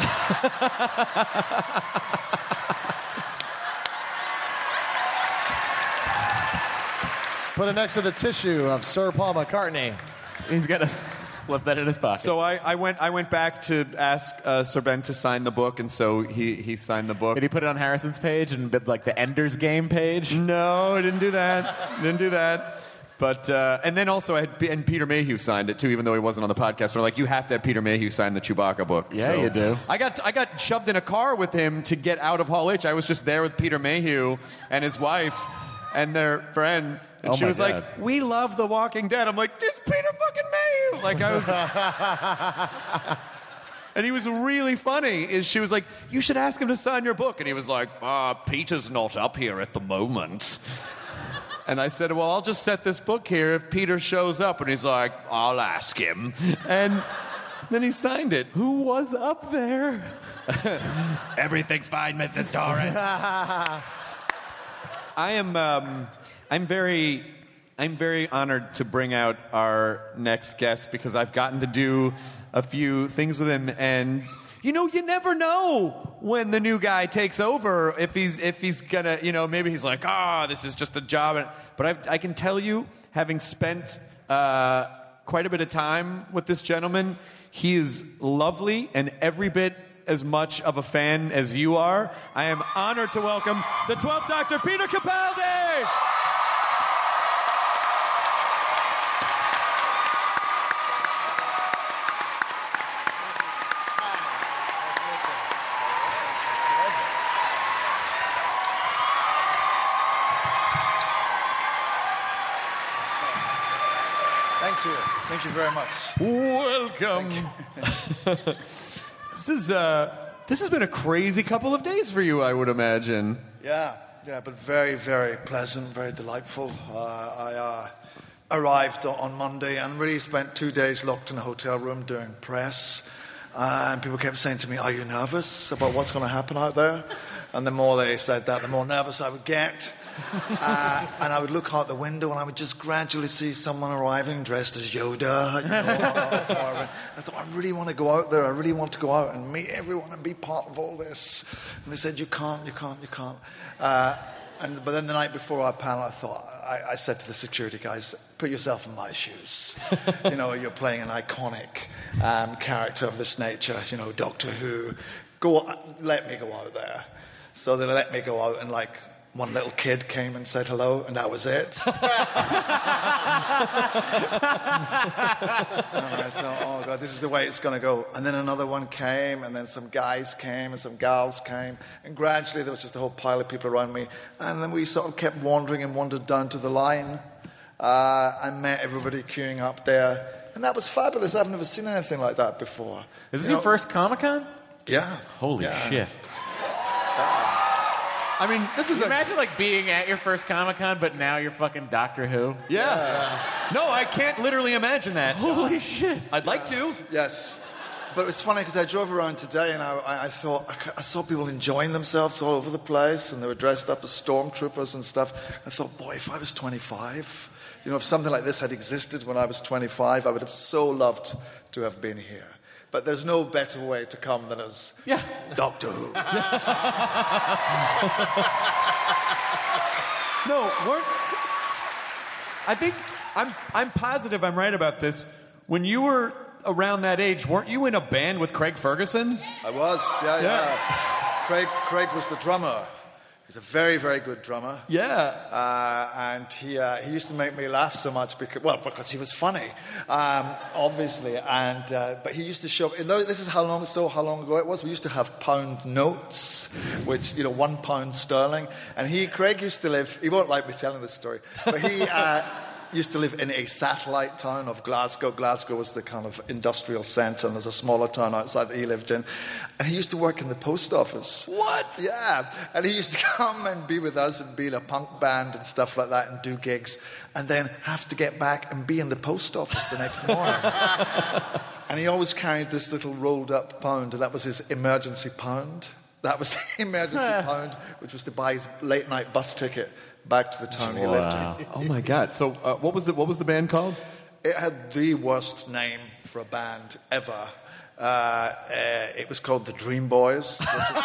Put it next to the tissue of Sir Paul McCartney. He's got to slip that in his pocket. So I, I went I went back to ask uh, Sir Ben to sign the book, and so he, he signed the book. Did he put it on Harrison's page and bid like the Ender's Game page? No, I didn't do that. Didn't do that. But uh, and then also I had and Peter Mayhew signed it too, even though he wasn't on the podcast. We're like, you have to have Peter Mayhew sign the Chewbacca book. Yeah, So you do. I got I got shoved in a car with him to get out of Hall H. I was just there with Peter Mayhew and his wife and their friend. And Oh she my was God. like, we love The Walking Dead. I'm like, this Peter fucking Mayhew. Like I was. And he was really funny. Is she was like, you should ask him to sign your book. And he was like, uh, Peter's not up here at the moment. And I said, well, I'll just set this book here if Peter shows up. And he's like, I'll ask him. And then he signed it. Who was up there? Everything's fine, Missus Torrance. I am um, I'm very I'm very honored to bring out our next guest because I've gotten to do a few things with him, and you know, you never know when the new guy takes over, if he's if he's gonna, you know, maybe he's like, ah, oh, this is just a job. But I, I can tell you, having spent uh, quite a bit of time with this gentleman, he is lovely and every bit as much of a fan as you are. I am honored to welcome the twelfth Doctor, Peter Capaldi. Thank you. Thank you very much. Welcome. This is uh, this has been a crazy couple of days for you, I would imagine. Yeah, yeah, but very, very pleasant, very delightful. Uh, I uh, arrived on Monday and really spent two days locked in a hotel room doing press. Uh, and people kept saying to me, are you nervous about what's going to happen out there? And the more they said that, the more nervous I would get. Uh, and I would look out the window and I would just gradually see someone arriving dressed as Yoda. You know, or, or, I thought, I really want to go out there. I really want to go out and meet everyone and be part of all this. And they said, you can't, you can't, you can't. Uh, and, but then the night before our panel, I thought, I, I said to the security guys, put yourself in my shoes. You know, you're playing an iconic um, character of this nature, you know, Doctor Who. Go, let me go out there. So they let me go out and like, one little kid came and said hello, and that was it. And I thought, oh, God, this is the way it's going to go. And then another one came, and then some guys came, and some gals came. And gradually there was just a whole pile of people around me. And then we sort of kept wandering and wandered down to the line. Uh, I met everybody queuing up there. And that was fabulous. I've never seen anything like that before. Is this You your know- first Comic-Con? Yeah. Holy Yeah. shit. I mean, this is Can you a... imagine like being at your first Comic-Con, but now you're fucking Doctor Who. Yeah. No, I can't literally imagine that. Holy shit. I'd like to. Yes. But it's funny because I drove around today and I, I, I thought, I, I saw people enjoying themselves all over the place and they were dressed up as stormtroopers and stuff. I thought, boy, if I was twenty-five, you know, if something like this had existed when I was twenty-five, I would have so loved to have been here. But there's no better way to come than as Yeah. Doctor Who. No, weren't... I think I'm I'm positive I'm right about this. When you were around that age, weren't you in a band with Craig Ferguson? I was, yeah, yeah. Yeah. Craig, Craig was the drummer. He's a very, very good drummer. Yeah. Uh, and he uh, he used to make me laugh so much because, well, because he was funny, um, obviously. And uh, but he used to show. You know, this is how long so how long ago it was. We used to have pound notes, which you know, one pound sterling. And he, Craig, used to live. He won't like me telling this story, but he. Uh, used to live in a satellite town of Glasgow. Glasgow was the kind of industrial centre, and there's a smaller town outside that he lived in. And he used to work in the post office. What? Yeah. And he used to come and be with us and be in a punk band and stuff like that and do gigs, and then have to get back and be in the post office the next morning. And he always carried this little rolled up pound, and that was his emergency pound. That was the emergency pound, which was to buy his late night bus ticket back to the town wow. he lived in. Oh my God! So, uh, what was the what was the band called? It had the worst name for a band ever. Uh, uh, it was called the Dream Boys. Which is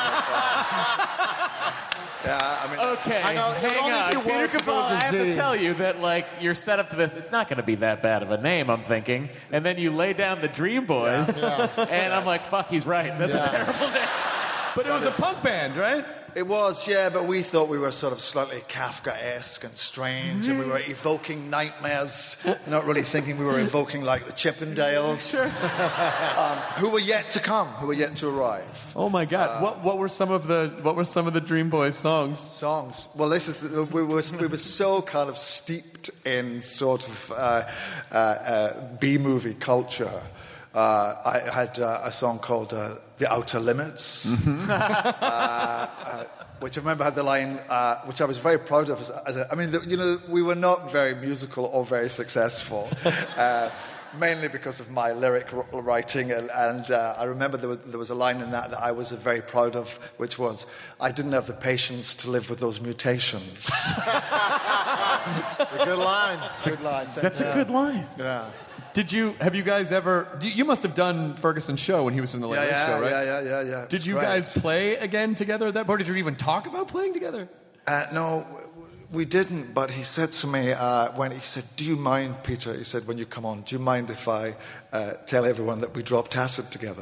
yeah, I mean, okay, I know, hang on, Peter Cabal. I have to tell you that, like, you're set up to this. It's not going to be that bad of a name, I'm thinking. And then you lay down the Dream Boys, yeah, yeah. and I'm like, fuck, he's right. That's yeah. a terrible name. But it was a punk band, right? It was, yeah, but we thought we were sort of slightly Kafka-esque and strange, and we were evoking nightmares, not really thinking we were evoking, like, the Chippendales, sure. um, who were yet to come, who were yet to arrive. Oh my God! Uh, what what were some of the what were some of the Dream Boys songs? Songs. Well, this is we were we were so kind of steeped in sort of uh, uh, uh, B-movie culture. Uh, I had uh, a song called uh, The Outer Limits, mm-hmm. uh, uh, which I remember had the line, uh, which I was very proud of. As, as a, I mean, the, you know, we were not very musical or very successful, uh, mainly because of my lyric writing. And, and uh, I remember there was, there was a line in that that I was very proud of, which was, I didn't have the patience to live with those mutations. It's a good line. It's a good line. That's yeah. a good line. Yeah. Did you, have you guys ever, you must have done Ferguson's show when he was in the Late yeah, Late yeah, Show, right? Yeah, yeah, yeah, yeah. Did you great. guys play again together at that point? Did you even talk about playing together? Uh, no, we didn't, but he said to me, uh, when he said, do you mind, Peter, he said, when you come on, do you mind if I uh, tell everyone that we dropped acid together?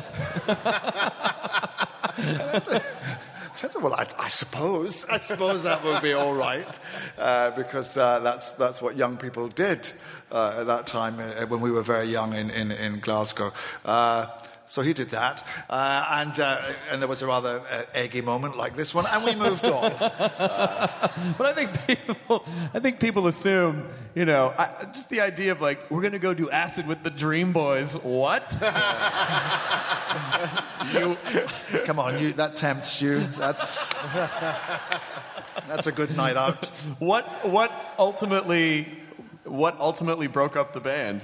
I said, well, I, I suppose. I suppose that would be all right, uh, because uh, that's that's what young people did uh, at that time uh, when we were very young in, in, in Glasgow. Uh, so he did that, uh, and uh, and there was a rather uh, eggy moment like this one, and we moved on. Uh, but I think people, I think people assume, you know, I, just the idea of like, we're going to go do acid with the Dream Boys. What? you, come on, you. That tempts you. That's that's a good night out. What what ultimately what ultimately broke up the band?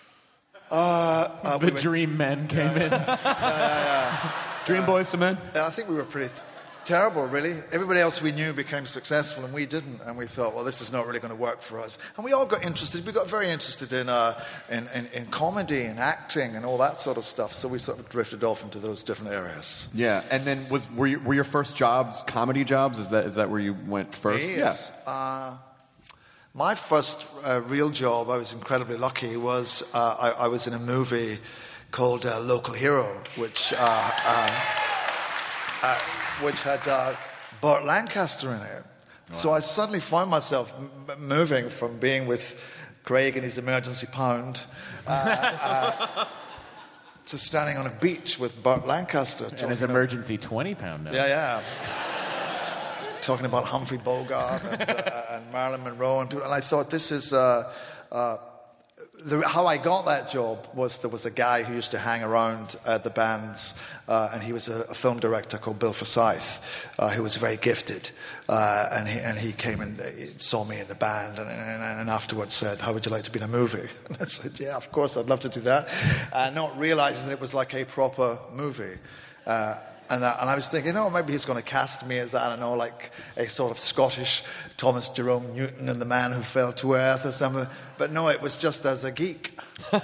Uh, uh, the we went, Dream Men came yeah, in. Yeah, yeah. Dream uh, Boys to Men? I think we were pretty t- terrible, really. Everybody else we knew became successful, and we didn't. And we thought, well, this is not really going to work for us. And we all got interested. We got very interested in, uh, in, in, in comedy and acting and all that sort of stuff. So we sort of drifted off into those different areas. Yeah. And then was were, you, were your first jobs comedy jobs? Is that is that where you went first? Yes. Yeah. Uh, My first uh, real job, I was incredibly lucky, was uh, I, I was in a movie called uh, Local Hero, which uh, uh, uh, which had uh, Burt Lancaster in it. Wow. So I suddenly found myself m- moving from being with Craig and his emergency pound uh, uh, to standing on a beach with Burt Lancaster. And his emergency twenty pound now. Yeah, yeah. Talking about Humphrey Bogart and, uh, and Marilyn Monroe and people, and I thought this is uh, uh, the, how I got that job was there was a guy who used to hang around at the bands, uh, and he was a, a film director called Bill Forsyth, uh, who was very gifted, uh, and he and he came and saw me in the band, and, and, and afterwards said, "How would you like to be in a movie?" And I said, "Yeah, of course, I'd love to do that," uh, not realizing that it was like a proper movie. Uh, And, uh, and I was thinking, oh, maybe he's going to cast me as, I don't know, like a sort of Scottish Thomas Jerome Newton in The Man Who Fell to Earth or something. But no, it was just as a geek.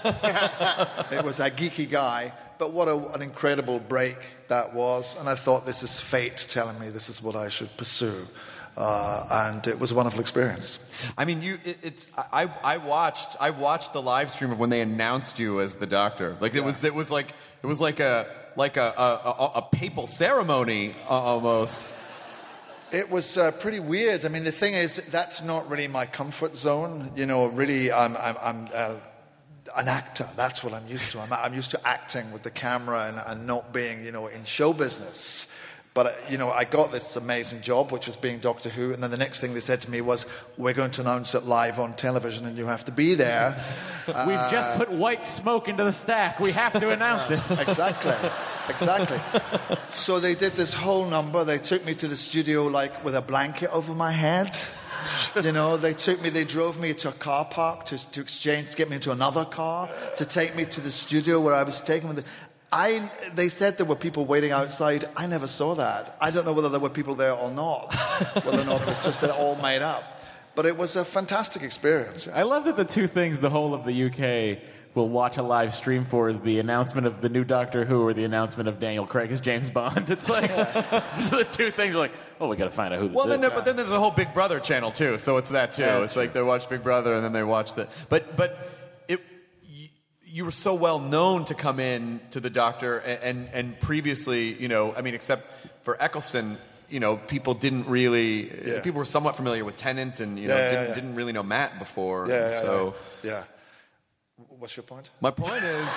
It was a geeky guy. But what a, an incredible break that was. And I thought, this is fate telling me this is what I should pursue. Uh, and it was a wonderful experience. I mean, you. It, it's. I. I watched. I watched the live stream of when they announced you as the Doctor. Like it yeah. was. It was like. It was like a. Like a a, a, a papal ceremony uh, almost. It was uh, pretty weird. I mean, the thing is, that's not really my comfort zone. You know, really, I'm, I'm, I'm uh, an actor. That's what I'm used to. I'm, I'm used to acting with the camera and, and not being, you know, in show business. But, you know, I got this amazing job, which was being Doctor Who, and then the next thing they said to me was, we're going to announce it live on television and you have to be there. We've uh, just put white smoke into the stack. We have to announce it. Exactly. Exactly. So they did this whole number. They took me to the studio, like, with a blanket over my head. You know, they took me, they drove me to a car park to, to exchange, to get me into another car, to take me to the studio where I was taken with the... I, they said there were people waiting outside. I never saw that. I don't know whether there were people there or not, whether or not it was just that all made up. But it was a fantastic experience. I love that the two things the whole of the U K will watch a live stream for is the announcement of the new Doctor Who or the announcement of Daniel Craig as James Bond. It's like, so the two things are like, oh, we got to find out who this well, then is. there, but then there's a whole Big Brother channel, too, so it's that, too. Yeah, it's true. like they watch Big Brother and then they watch the... But, but it... You were so well known to come in to the Doctor, and, and and previously, you know, I mean, except for Eccleston, you know, people didn't really. Yeah. People were somewhat familiar with Tennant, and you know, Yeah, yeah, didn't, yeah. didn't really know Matt before. Yeah, and yeah, so, yeah. yeah. What's your point? my point is,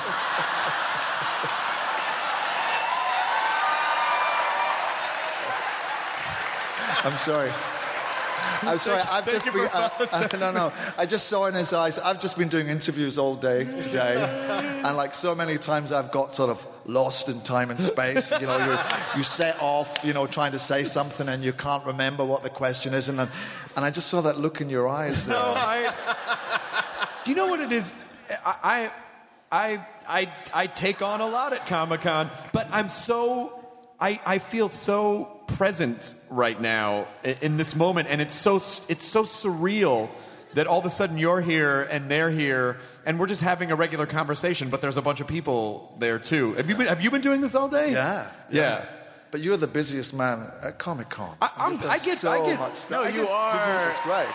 I'm sorry. I'm sorry. I've Thank just you been. for Uh, uh, no, no. I just saw in his eyes. I've just been doing interviews all day today, and like so many times, I've got sort of lost in time and space. You know, you you set off, you know, trying to say something, and you can't remember what the question is, and then, and I just saw that look in your eyes there. no, I. Do you know what it is? I, I, I, I take on a lot at Comic-Con, but I'm so. I, I feel so present right now in, in this moment, and it's so it's so surreal that all of a sudden you're here and they're here, and we're just having a regular conversation. But there's a bunch of people there too. Have you been Have you been doing this all day? Yeah, yeah. yeah. But you're the busiest man at Comic-Con. I, I'm, You've done I get so I get much stuff. No, I you get- are- It's great.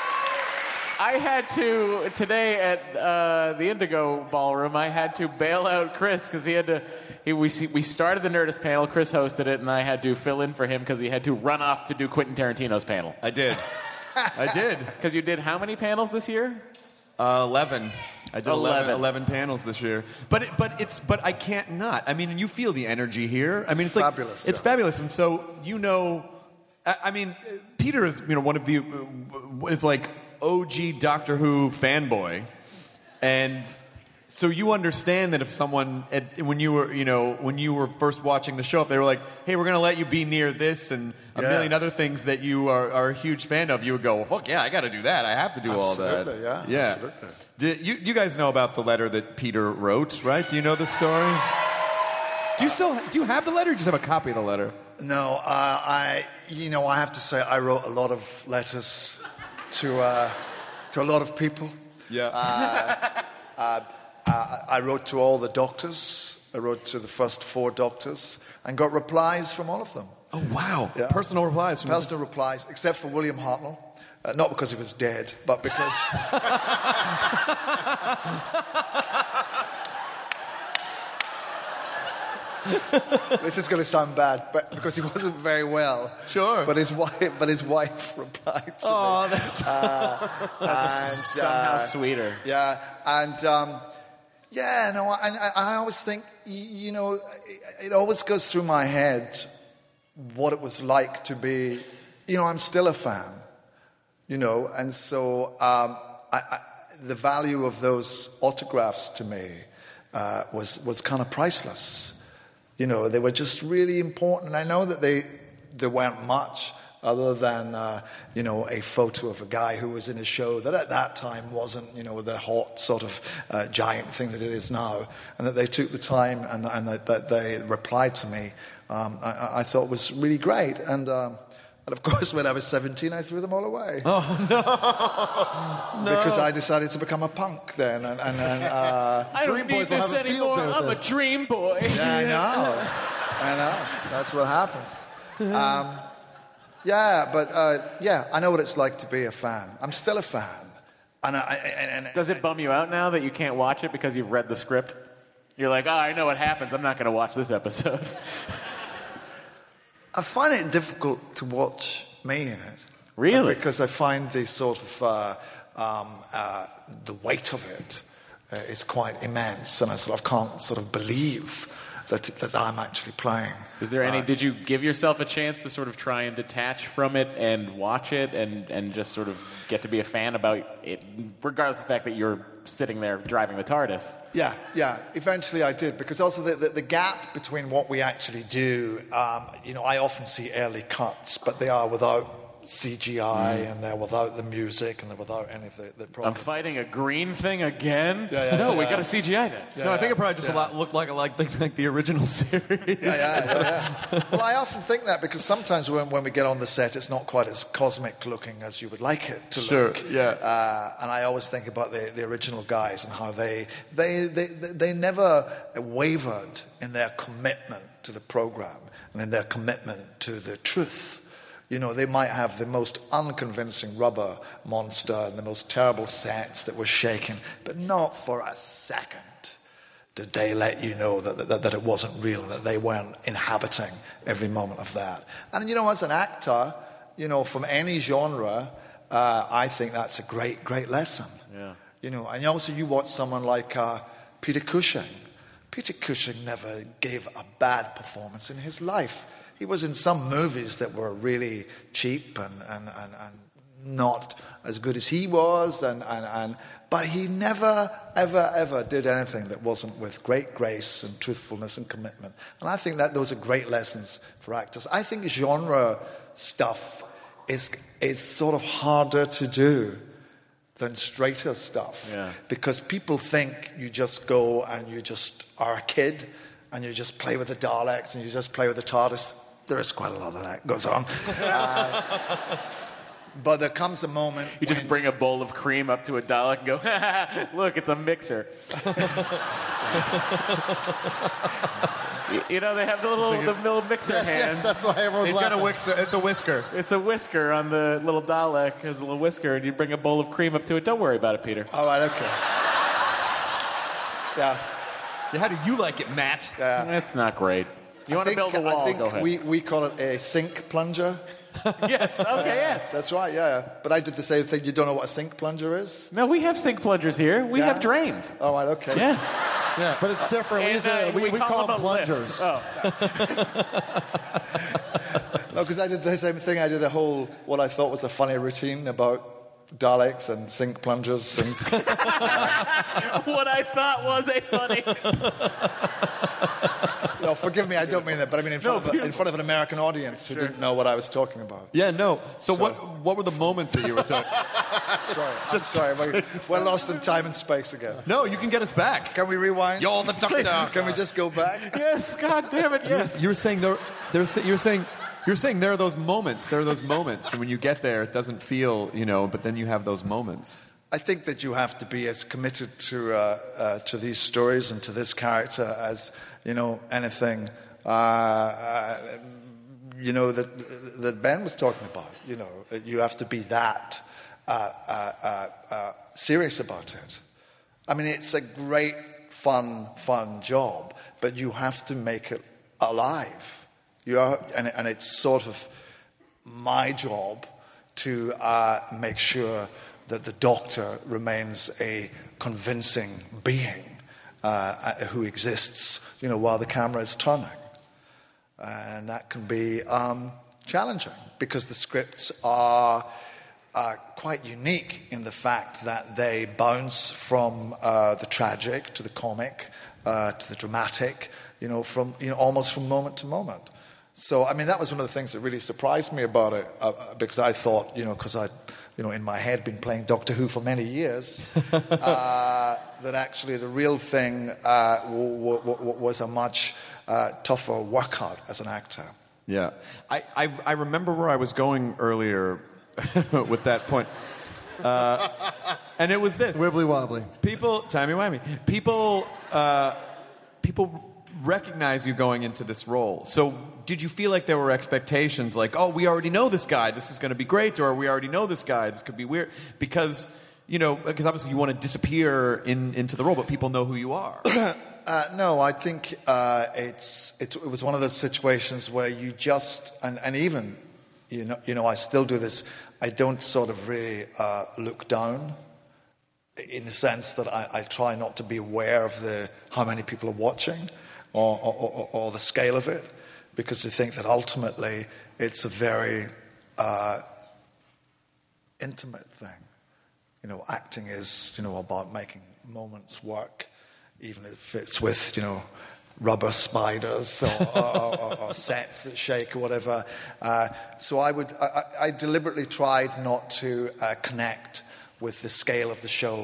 I had to, today at uh, the Indigo Ballroom, I had to bail out Chris because he had to, he, we, we started the Nerdist panel, Chris hosted it, and I had to fill in for him because he had to run off to do Quentin Tarantino's panel. I did. I did. Because you did how many panels this year? Uh, eleven. I did eleven. Eleven. eleven panels this year. But it, but it's but I can't not. I mean, and you feel the energy here. I mean, it's fabulous, Like, it's yeah. fabulous, and so you know, I, I mean, Peter is you know one of the uh, it's like O G Doctor Who fanboy, and so you understand that if someone at, when you were you know when you were first watching the show, if they were like, hey, we're going to let you be near this and a Yeah. million other things that you are, are a huge fan of, you would go, well, fuck yeah, I got to do that. I have to do all that. Absolutely, yeah, Yeah. absolutely. Did, you, you guys know about the letter that Peter wrote, right? Do you know the story? Do you still do you have the letter? Or do you just have a copy of the letter? No, uh, I, you know, I have to say I wrote a lot of letters to uh, to a lot of people. Yeah. Uh, uh, uh, I wrote to all the doctors. I wrote to the first four doctors and got replies from all of them. Oh wow! Yeah. Personal replies. From Personal replies, except for William Hartnell. Uh, not because he was dead, but because. This is going to sound bad, but because he wasn't very well. Sure. But his wife, but his wife replied to Oh, me. that's Uh, and, Somehow uh, sweeter. Yeah, and um, yeah, no, I, I, I always think, y- you know, it, it always goes through my head what it was like to be, you know, I'm still a fan, you know, and so um, I, I, the value of those autographs to me uh, was was kind of priceless. You know, they were just really important. And I know that they there weren't much other than, uh, you know, a photo of a guy who was in a show that at that time wasn't, you know, the hot sort of uh, giant thing that it is now. And that they took the time and, and that, that they replied to me, um, I, I thought was really great. And, um, and of course, when I was seventeen, I threw them all away. Oh, no. No. Because I decided to become a punk then. And, and, and uh, I don't Dream need Boys will this have a field anymore. day with I'm a this. dream boy. Yeah, I know. I know. That's what happens. Um, yeah, but uh, yeah, I know what it's like to be a fan. I'm still a fan. And, I, and, and Does it bum you out now that you can't watch it because you've read the script? You're like, oh, I know what happens. I'm not going to watch this episode. I find it difficult to watch me in it. Really? Because I find the sort of uh, um, uh, the weight of it uh, is quite immense, and I sort of can't sort of believe that that I'm actually playing. Is there any? Uh, did you give yourself a chance to sort of try and detach from it and watch it and and just sort of get to be a fan about it, regardless of the fact that you're sitting there driving the TARDIS? Yeah, yeah. Eventually, I did, because also the, the, the gap between what we actually do. Um, you know, I often see early cuts, but they are without C G I, mm. and they're without the music, and they're without any of the, the I'm fighting a green thing again? Yeah, yeah, no, yeah, we yeah. got a C G I then. Yeah, no, I think yeah, it probably just yeah. a lot looked like like, like like the original series. Yeah, yeah, yeah, yeah. Well, I often think that because sometimes when, when we get on the set, it's not quite as cosmic looking as you would like it to sure, look. yeah. Uh, and I always think about the, the original guys and how they, they, they, they never wavered in their commitment to the program and in their commitment to the truth. You know, they might have the most unconvincing rubber monster and the most terrible sets that were shaking, but not for a second did they let you know that, that, that it wasn't real, that they weren't inhabiting every moment of that. And, you know, as an actor, you know, from any genre, uh, I think that's a great, great lesson. Yeah. You know, and also you watch someone like uh, Peter Cushing. Peter Cushing never gave a bad performance in his life. He was in some movies that were really cheap and, and, and, and not as good as he was, and, and, and but he never, ever, ever did anything that wasn't with great grace and truthfulness and commitment. And I think that those are great lessons for actors. I think genre stuff is is sort of harder to do than straighter stuff. Yeah. Because people think you just go and you just are a kid and you just play with the Daleks and you just play with the TARDIS. There is quite a lot of that goes on. uh, but there comes a moment You just bring a bowl of cream up to a Dalek and go, look, it's a mixer. you, you know, they have the little, the little mixer Yes, hand. yes, that's why everyone's He's got a laughing. whisker. It's a whisker. It's a whisker on the little Dalek. Has a little whisker, and you bring a bowl of cream up to it. Don't worry about it, Peter. All right, okay. Yeah. Yeah, how do you like it, Matt? Yeah. That's not great. You I want to think- build a wall? I think Go ahead. we, we call it a sink plunger. yes. Okay. Yes. That's right, yeah, yeah. But I did the same thing. You don't know what a sink plunger is? No, we have sink plungers here. We Yeah? have drains. All right, okay. Yeah. Yeah, but it's different. we, And, use a- uh, we, we call them a lift. plungers. Oh. No, because I did the same thing. I did a whole, what I thought was a funny routine about Daleks and sink plungers. And What I thought was a funny. no, forgive me, I don't mean that, but I mean in front, No, of, a, in front of an American audience who didn't know what I was talking about. Yeah, no. So, So- what what were the moments that you were talking? Sorry, just sorry. We're, we're lost in time and space again. No, you can get us back. Can we rewind? You're the doctor. Can we just go back? yes. God damn it. Yes. You were saying there, there was- you were saying you're saying there are those moments. There are those moments, and when you get there, it doesn't feel, you know. But then you have those moments. I think that you have to be as committed to uh, uh, to these stories and to this character as you know anything. Uh, uh, you know that that Ben was talking about. You know, you have to be that uh, uh, uh, uh, serious about it. I mean, it's a great, fun, fun job, but you have to make it alive. You are, and, and it's sort of my job to uh, make sure that the Doctor remains a convincing being uh, who exists, you know, while the camera is turning, and that can be um, challenging because the scripts are uh, quite unique in the fact that they bounce from uh, the tragic to the comic uh, to the dramatic, you know, from you know almost from moment to moment. So, I mean, that was one of the things that really surprised me about it, uh, because I thought, you know, because I'd, you know, in my head been playing Doctor Who for many years, uh, that actually the real thing uh, w- w- w- was a much uh, tougher workout as an actor. Yeah, I, I I remember where I was going earlier with that point, uh, and it was this: Wibbly wobbly. people, timey wimey. People, uh, people recognize you going into this role. So, did you feel like there were expectations, like, oh, we already know this guy, this is going to be great, or we already know this guy, this could be weird, because you know, because obviously you want to disappear in into the role, but people know who you are. Uh, no, I think uh, it's, it's it was one of those situations where you just and, and even you know you know I still do this. I don't sort of really uh, look down, in the sense that I, I try not to be aware of the how many people are watching, or or, or, or the scale of it, because I think that ultimately it's a very uh, intimate thing. You know, acting is you know about making moments work. Even if it's with, you know, rubber spiders or, or, or, or sets that shake or whatever. Uh, so I would, I, I deliberately tried not to uh, connect with the scale of the show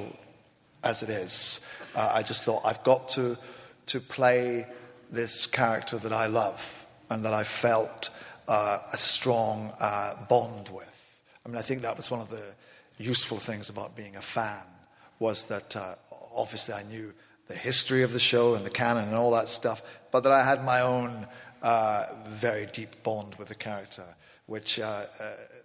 as it is. Uh, I just thought I've got to to play this character that I love and that I felt uh, a strong uh, bond with. I mean, I think that was one of the useful things about being a fan, was that uh, obviously I knew the history of the show and the canon and all that stuff, but that I had my own uh, very deep bond with the character, which uh, uh,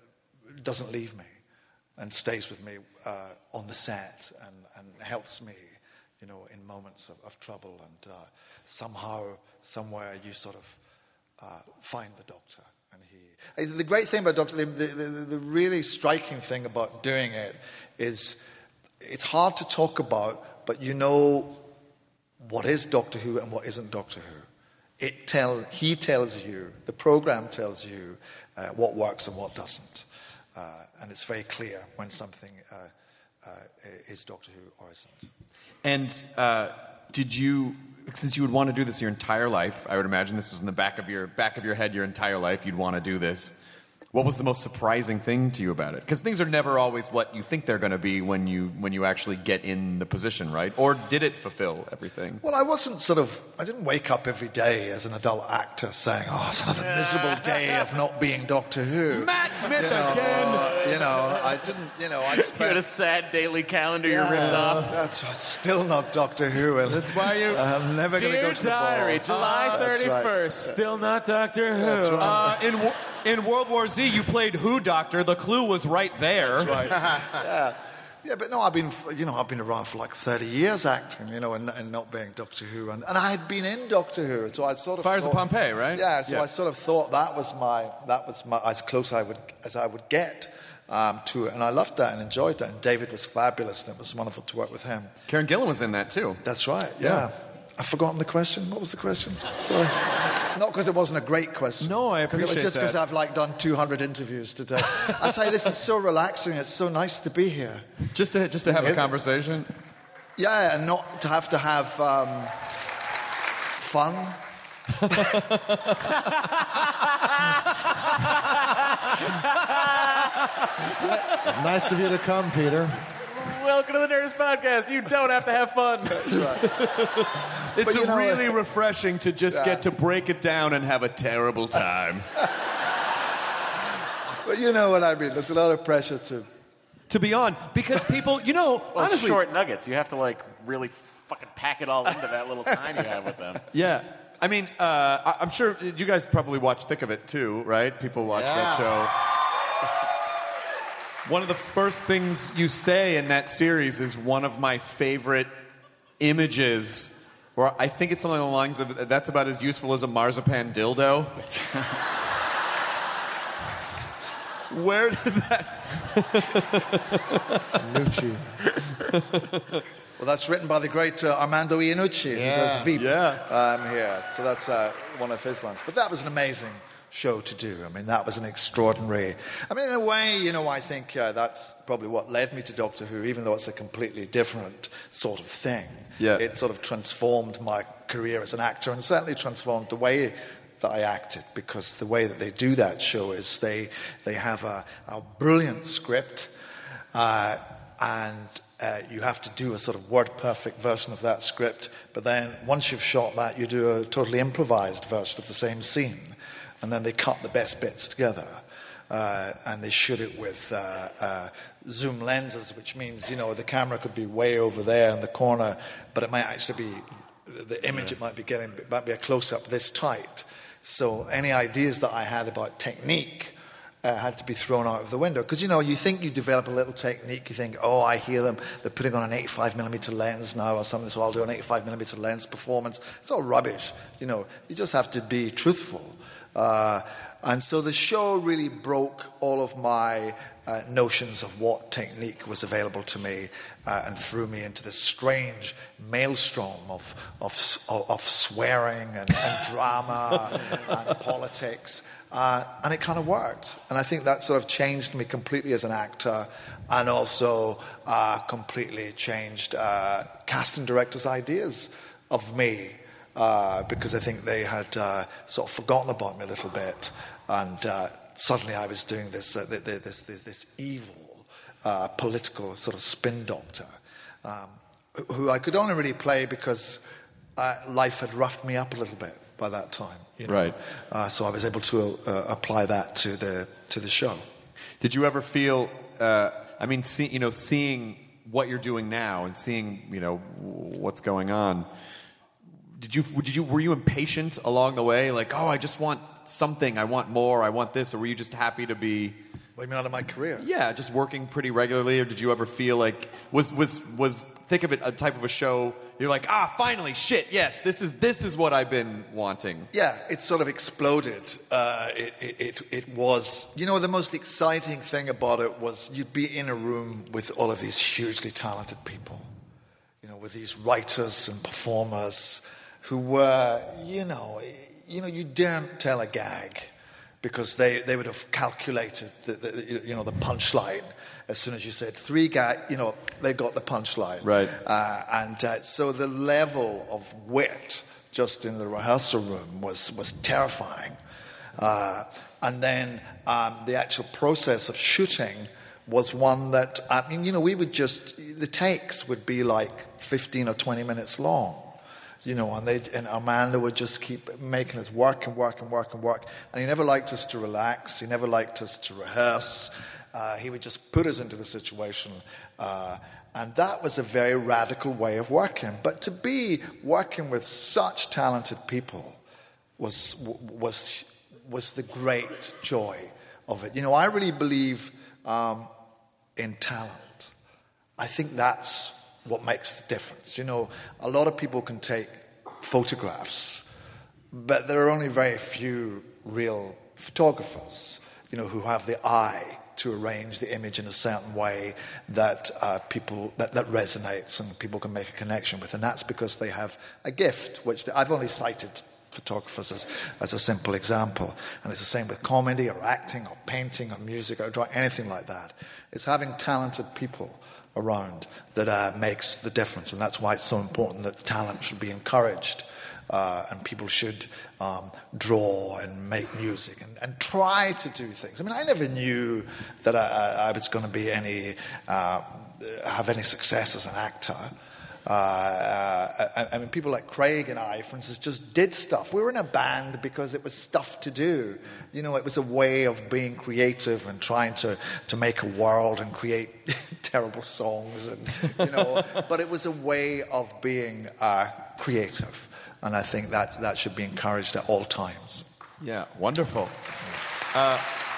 doesn't leave me and stays with me uh, on the set and, and helps me, you know, in moments of, of trouble. And uh, somehow, somewhere, you sort of uh, find the Doctor. And he, the great thing about Doctor, the, the, the, the really striking thing about doing it is it's hard to talk about, but you know what is Doctor Who and what isn't Doctor Who. It tell he tells you, the program tells you uh, what works and what doesn't, uh, and it's very clear when something uh, uh, is Doctor Who or isn't. And uh, did you, since you would want to do this your entire life, I would imagine this was in the back of your back of your head your entire life, you'd want to do this. What was the most surprising thing to you about it? Because things are never always what you think they're going to be when you when you actually get in the position, right? Or did it fulfill everything? Well, I wasn't sort of... I didn't wake up every day as an adult actor saying, oh, it's another miserable day of not being Doctor Who. Matt Smith you know, again! Uh, you know, I didn't... You know, I spent... You had a sad daily calendar yeah, you ripped off. That's still not Doctor Who. And that's why you... I'm never going to go to the ball. Dear Diary, July thirty-first, right. Still not Doctor Who. That's right. Uh, in... In World War Z, you played Who Doctor. The clue was right there. That's right. yeah. Yeah, but no, I've been, you know, I've been around for like thirty years acting, you know, and, and not being Doctor Who. And, and I had been in Doctor Who, so I sort of Fires thought, of Pompeii, right? Yeah, so yeah. I sort of thought that was my, that was my, as close I would, as I would get um, to it. And I loved that and enjoyed that. And David was fabulous, and it was wonderful to work with him. Karen Gillan was in that, too. That's right, yeah. yeah. I've forgotten the question. What was the question? Sorry. Not because it wasn't a great question. No, I appreciate it was just because that. I've like done two hundred interviews today. I tell you, this is so relaxing. It's so nice to be here. Just to just to have a conversation. Yeah, and not to have to have um, fun. Nice of you to come, Peter. Welcome to the Nerdist Podcast. You don't have to have fun. That's right. It's you know, really uh, refreshing to just yeah. get to break it down and have a terrible time. But you know what I mean. There's a lot of pressure to... To be on. Because people, you know, well, honestly... short nuggets. You have to, like, really fucking pack it all into that little time you have with them. Yeah. I mean, uh, I- I'm sure you guys probably watch Thick of It, too, right? People watch Yeah. that show. One of the first things you say in that series is one of my favorite images, where I think it's something along the lines of, that's about as useful as a marzipan dildo. Where did that... Nucci. Well, that's written by the great uh, Armando Iannucci, Yeah. who does Veep Yeah. um, here. So that's uh, one of his lines. But that was an amazing show to do. I mean, that was an extraordinary... I mean, in a way, you know, I think uh, that's probably what led me to Doctor Who, even though it's a completely different sort of thing. Yeah. It sort of transformed my career as an actor, and certainly transformed the way that I acted, because the way that they do that show is they they have a, a brilliant script, uh, and uh, you have to do a sort of word-perfect version of that script, but then once you've shot that, you do a totally improvised version of the same scene, and then they cut the best bits together. Uh, and they shoot it with uh, uh, zoom lenses, which means, you know, the camera could be way over there in the corner, but it might actually be, the image it might be getting, it might be a close-up this tight. So any ideas that I had about technique uh, had to be thrown out of the window. Because, you know, you think you develop a little technique, you think, oh, I hear them, they're putting on an eighty-five millimeter lens now or something, so I'll do an eighty-five millimeter lens performance. It's all rubbish. You know, you just have to be truthful. Uh, and so the show really broke all of my uh, notions of what technique was available to me uh, and threw me into this strange maelstrom of of, of swearing and, and drama and politics. Uh, and it kind of worked. And I think that sort of changed me completely as an actor and also uh, completely changed uh, casting directors' ideas of me. Uh, because I think they had uh, sort of forgotten about me a little bit, and uh, suddenly I was doing this uh, this, this, this evil uh, political sort of spin doctor, um, who I could only really play because uh, life had roughed me up a little bit by that time. You know? Right. Uh, so I was able to uh, apply that to the to the show. Did you ever feel? Uh, I mean, see, you know, seeing what you're doing now and seeing, you know, what's going on. Did you, did you, were you impatient along the way? Like, oh, I just want something, I want more, I want this, or were you just happy to be? What do you mean out of my career? Yeah, just working pretty regularly, or did you ever feel like was was was think of it a type of a show? You're like, ah, finally, shit, yes, this is this is what I've been wanting. Yeah, it sort of exploded. Uh, it, it it it was, you know, the most exciting thing about it was you'd be in a room with all of these hugely talented people, you know, with these writers and performers. Who were, you know, you know, you daren't tell a gag because they, they would have calculated the, the you know the punchline as soon as you said three gag, you know, they got the punchline. Right. Uh, and uh, so the level of wit just in the rehearsal room was was terrifying. Uh, and then um, the actual process of shooting was one that I mean, you know, we would just the takes would be like fifteen or twenty minutes long. You know, and, they, and Amanda would just keep making us work and work and work and work. And he never liked us to relax. He never liked us to rehearse. Uh, he would just put us into the situation. Uh, and that was a very radical way of working. But to be working with such talented people was was was the great joy of it. You know, I really believe um, in talent. I think that's what makes the difference. You know, a lot of people can take photographs, but there are only very few real photographers, you know, who have the eye to arrange the image in a certain way that uh, people that, that resonates and people can make a connection with, and that's because they have a gift, which they, I've only cited photographers as, as a simple example, and it's the same with comedy or acting or painting or music or drawing, anything like that. It's having talented people around that uh, makes the difference, and that's why it's so important that talent should be encouraged, uh, and people should um, draw and make music and, and try to do things. I mean, I never knew that I, I was going to be any uh, have any success as an actor. Uh, I, I mean, people like Craig and I, for instance, just did stuff. We were in a band because it was stuff to do. You know, it was a way of being creative and trying to, to make a world and create terrible songs, and you know. But it was a way of being uh, creative, and I think that that should be encouraged at all times. Yeah, wonderful. Uh,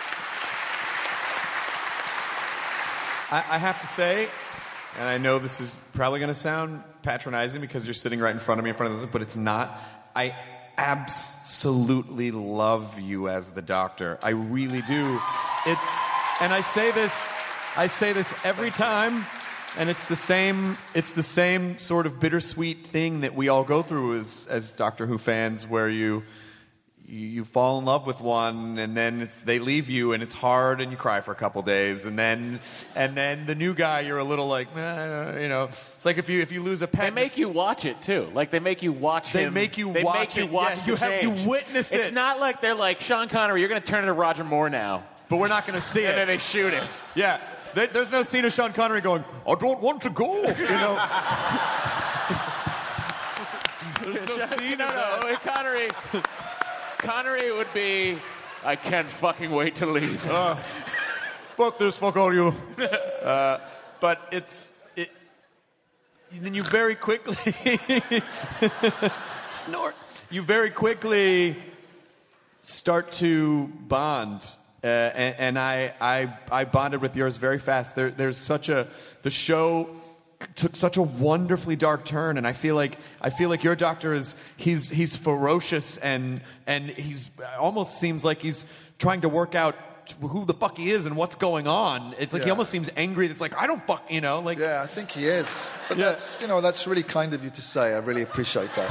I, I have to say. And I know this is probably going to sound patronizing because you're sitting right in front of me in front of this, but it's not. I absolutely love you as the Doctor. I really do. It's, and I say this, I say this every time, and it's the same. It's the same sort of bittersweet thing that we all go through as as Doctor Who fans, where you. You fall in love with one, and then it's, they leave you, and it's hard, and you cry for a couple days, and then, and then the new guy, you're a little like, eh, you know, it's like if you if you lose a pet. They make you watch it too. Like they make you watch they him. Make you they watch make you it. watch Yeah, the you have change. you witness it. It's not like they're like Sean Connery. You're going to turn into Roger Moore now, but we're not going to see and it. And then they shoot it. Yeah, there, there's no scene of Sean Connery going, "I don't want to go," you know. There's no scene no, of no, that. Connery. Connery would be, I can't fucking wait to leave. Uh, fuck this, fuck all you. Uh, but it's, it, then you very quickly, snort, you very quickly start to bond uh, and, and I, I I bonded with yours very fast. There, there's such a the show took such a wonderfully dark turn, and I feel like I feel like your doctor is he's he's ferocious and and he's almost seems like he's trying to work out who the fuck he is and what's going on. It's like Yeah. he almost seems angry. It's like I don't fuck, you know, like Yeah, I think he is. But Yeah. that's, you know, that's really kind of you to say. I really appreciate that.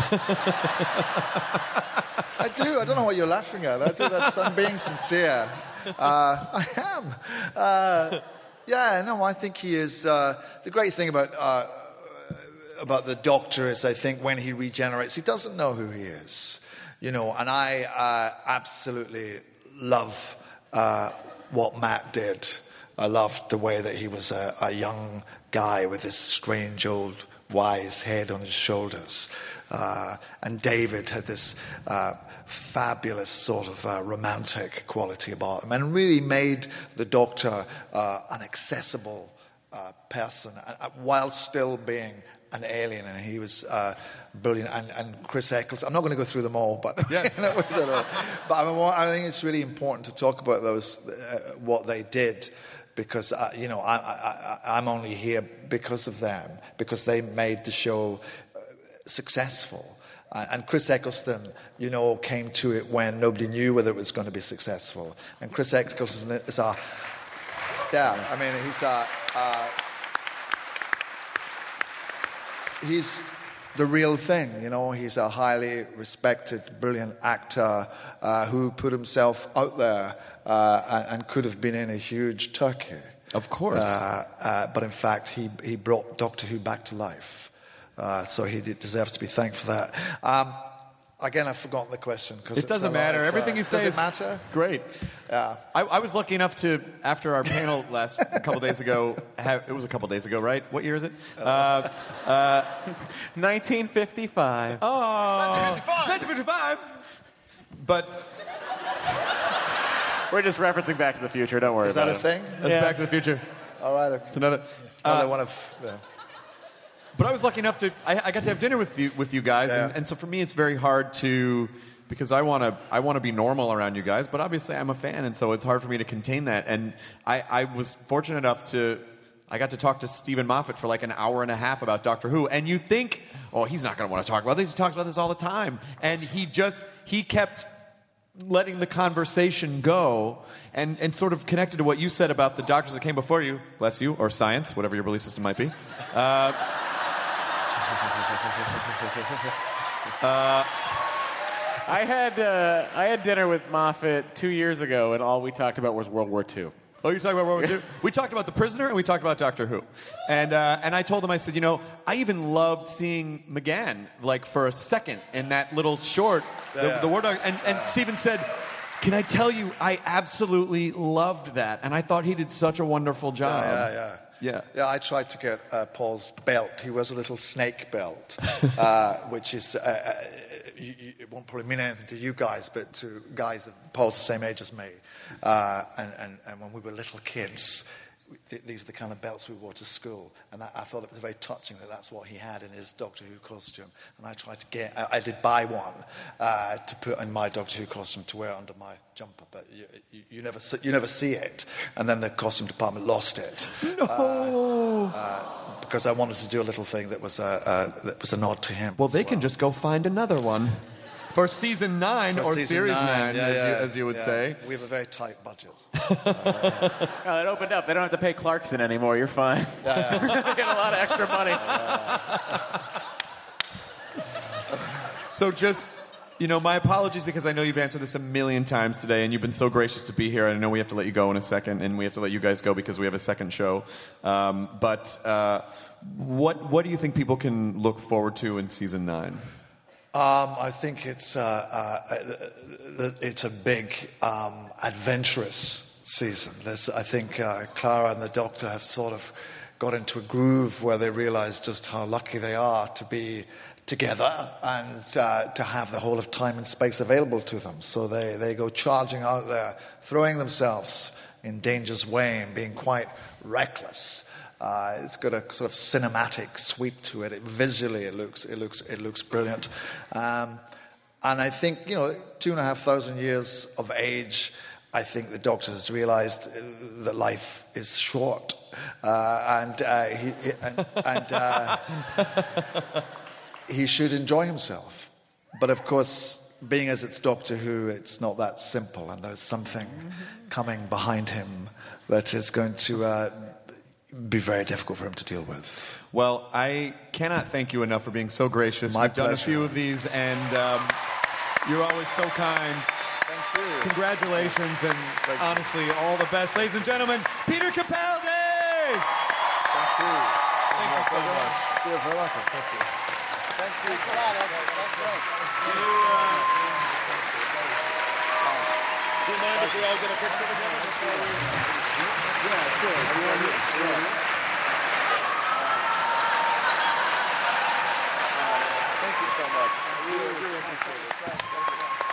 I do. I don't know what you're laughing at. I do. That's, I'm being sincere. Uh, I am. Uh, yeah, no, I think he is. Uh, the great thing about uh, about the Doctor is, I think, when he regenerates, he doesn't know who he is. You know, and I uh, absolutely love uh, what Matt did. I loved the way that he was a, a young guy with this strange old wise head on his shoulders. Uh, and David had this uh, fabulous sort of uh, romantic quality about him and really made the Doctor uh, an accessible uh, person uh, while still being an alien. And he was uh, brilliant. And, and Chris Eccleston, I'm not going to go through them all, but, yeah. you know, I don't know. But I, mean, I think it's really important to talk about those, uh, what they did. Because, uh, you know, I, I, I'm only here because of them, because they made the show uh, successful. Uh, and Chris Eccleston, you know, came to it when nobody knew whether it was going to be successful. And Chris Eccleston is a, yeah, I mean, he's a, uh, he's the real thing, you know. He's a highly respected, brilliant actor uh, who put himself out there uh, and, and could have been in a huge turkey. Of course. Uh, uh, but in fact, he, he brought Doctor Who back to life. Uh, so he deserves to be thanked for that. Um, again, I've forgotten the question. Cause it doesn't matter. Lot, Everything uh, you say does is it matter? Great. Yeah. I, I was lucky enough to, after our panel last a couple days ago, have, it was a couple days ago, right? What year is it? Uh, uh, nineteen fifty-five. Oh, nineteen fifty-five. But we're just referencing Back to the Future. Don't worry Is about that it. a thing? That's Yeah. Back to the Future. All right. Okay. It's another. Another Uh, one of... Yeah. But I was lucky enough to, I, I got to have dinner with you, with you guys, Yeah. and, and so for me it's very hard to, because I want to, I want to be normal around you guys, but obviously I'm a fan, and so it's hard for me to contain that. And I, I was fortunate enough to, I got to talk to Stephen Moffat for like an hour and a half about Doctor Who, and you think, oh, he's not going to want to talk about this. He talks about this all the time, and he just, he kept letting the conversation go, and, and sort of connected to what you said about the doctors that came before you, bless you, or science, whatever your belief system might be. Uh, Uh, I had uh, I had dinner with Moffat two years ago, and all we talked about was World War Two. Oh, you're talking about World War Two? We talked about The Prisoner, and we talked about Doctor Who. And uh, and I told him, I said, you know, I even loved seeing McGann, like, for a second in that little short, the, Yeah. the War Dog. And, and Stephen said, can I tell you, I absolutely loved that. And I thought he did such a wonderful job. Yeah, yeah, yeah. Yeah. Yeah, I tried to get uh, Paul's belt. He wears a little snake belt, uh, which is, uh, uh, you, you, it won't probably mean anything to you guys, but to guys of Paul's the same age as me. Uh, and, and, and when we were little kids, th- these are the kind of belts we wore to school. And I, I thought it was very touching that that's what he had in his Doctor Who costume. And I tried to get, I, I did buy one uh, to put in my Doctor Who costume to wear under my jumper, but you, you, you never see, you never see it. And then the costume department lost it. No. Uh, uh, because I wanted to do a little thing that was a, uh, that was a nod to him. Well, they as can just go find another one. For season nine, For or season series nine, nine, yeah, as, yeah, you, as you would yeah. say. We have a very tight budget. Oh, it opened up. They don't have to pay Clarkson anymore. You're fine. Yeah, yeah. They get a lot of extra money. So just, you know, my apologies, because I know you've answered this a million times today, and you've been so gracious to be here. I know we have to let you go in a second, and we have to let you guys go because we have a second show. Um, but uh, what what do you think people can look forward to in season nine? Um, I think it's uh, uh, it's a big, um, adventurous season. There's, I think uh, Clara and the Doctor have sort of got into a groove where they realise just how lucky they are to be together and uh, to have the whole of time and space available to them. So they, they go charging out there, throwing themselves in danger's way and being quite reckless. Uh, it's got a sort of cinematic sweep to it. It visually, it looks it looks it looks brilliant, um, and I think, you know, two and a half thousand years of age I think the doctors realized that life is short. Uh, and uh, he, and, and uh, he should enjoy himself. But of course, being as it's Doctor Who, it's not that simple, and there's something coming behind him that is going to uh, be very difficult for him to deal with. Well, I cannot thank you enough for being so gracious. My We've pleasure. done a few of these, and um, you're always so kind. Thank you. Congratulations, and honestly, all the best. Ladies and gentlemen, Peter Capaldi! Thank you. Thank you so much. You're very welcome. Thank you. Thank you. Thanks a lot. That's great. Do you, uh, do you mind if we all get a picture together? Yeah, sure. Yeah. Thank you so much. Really, really appreciate it. Thank you.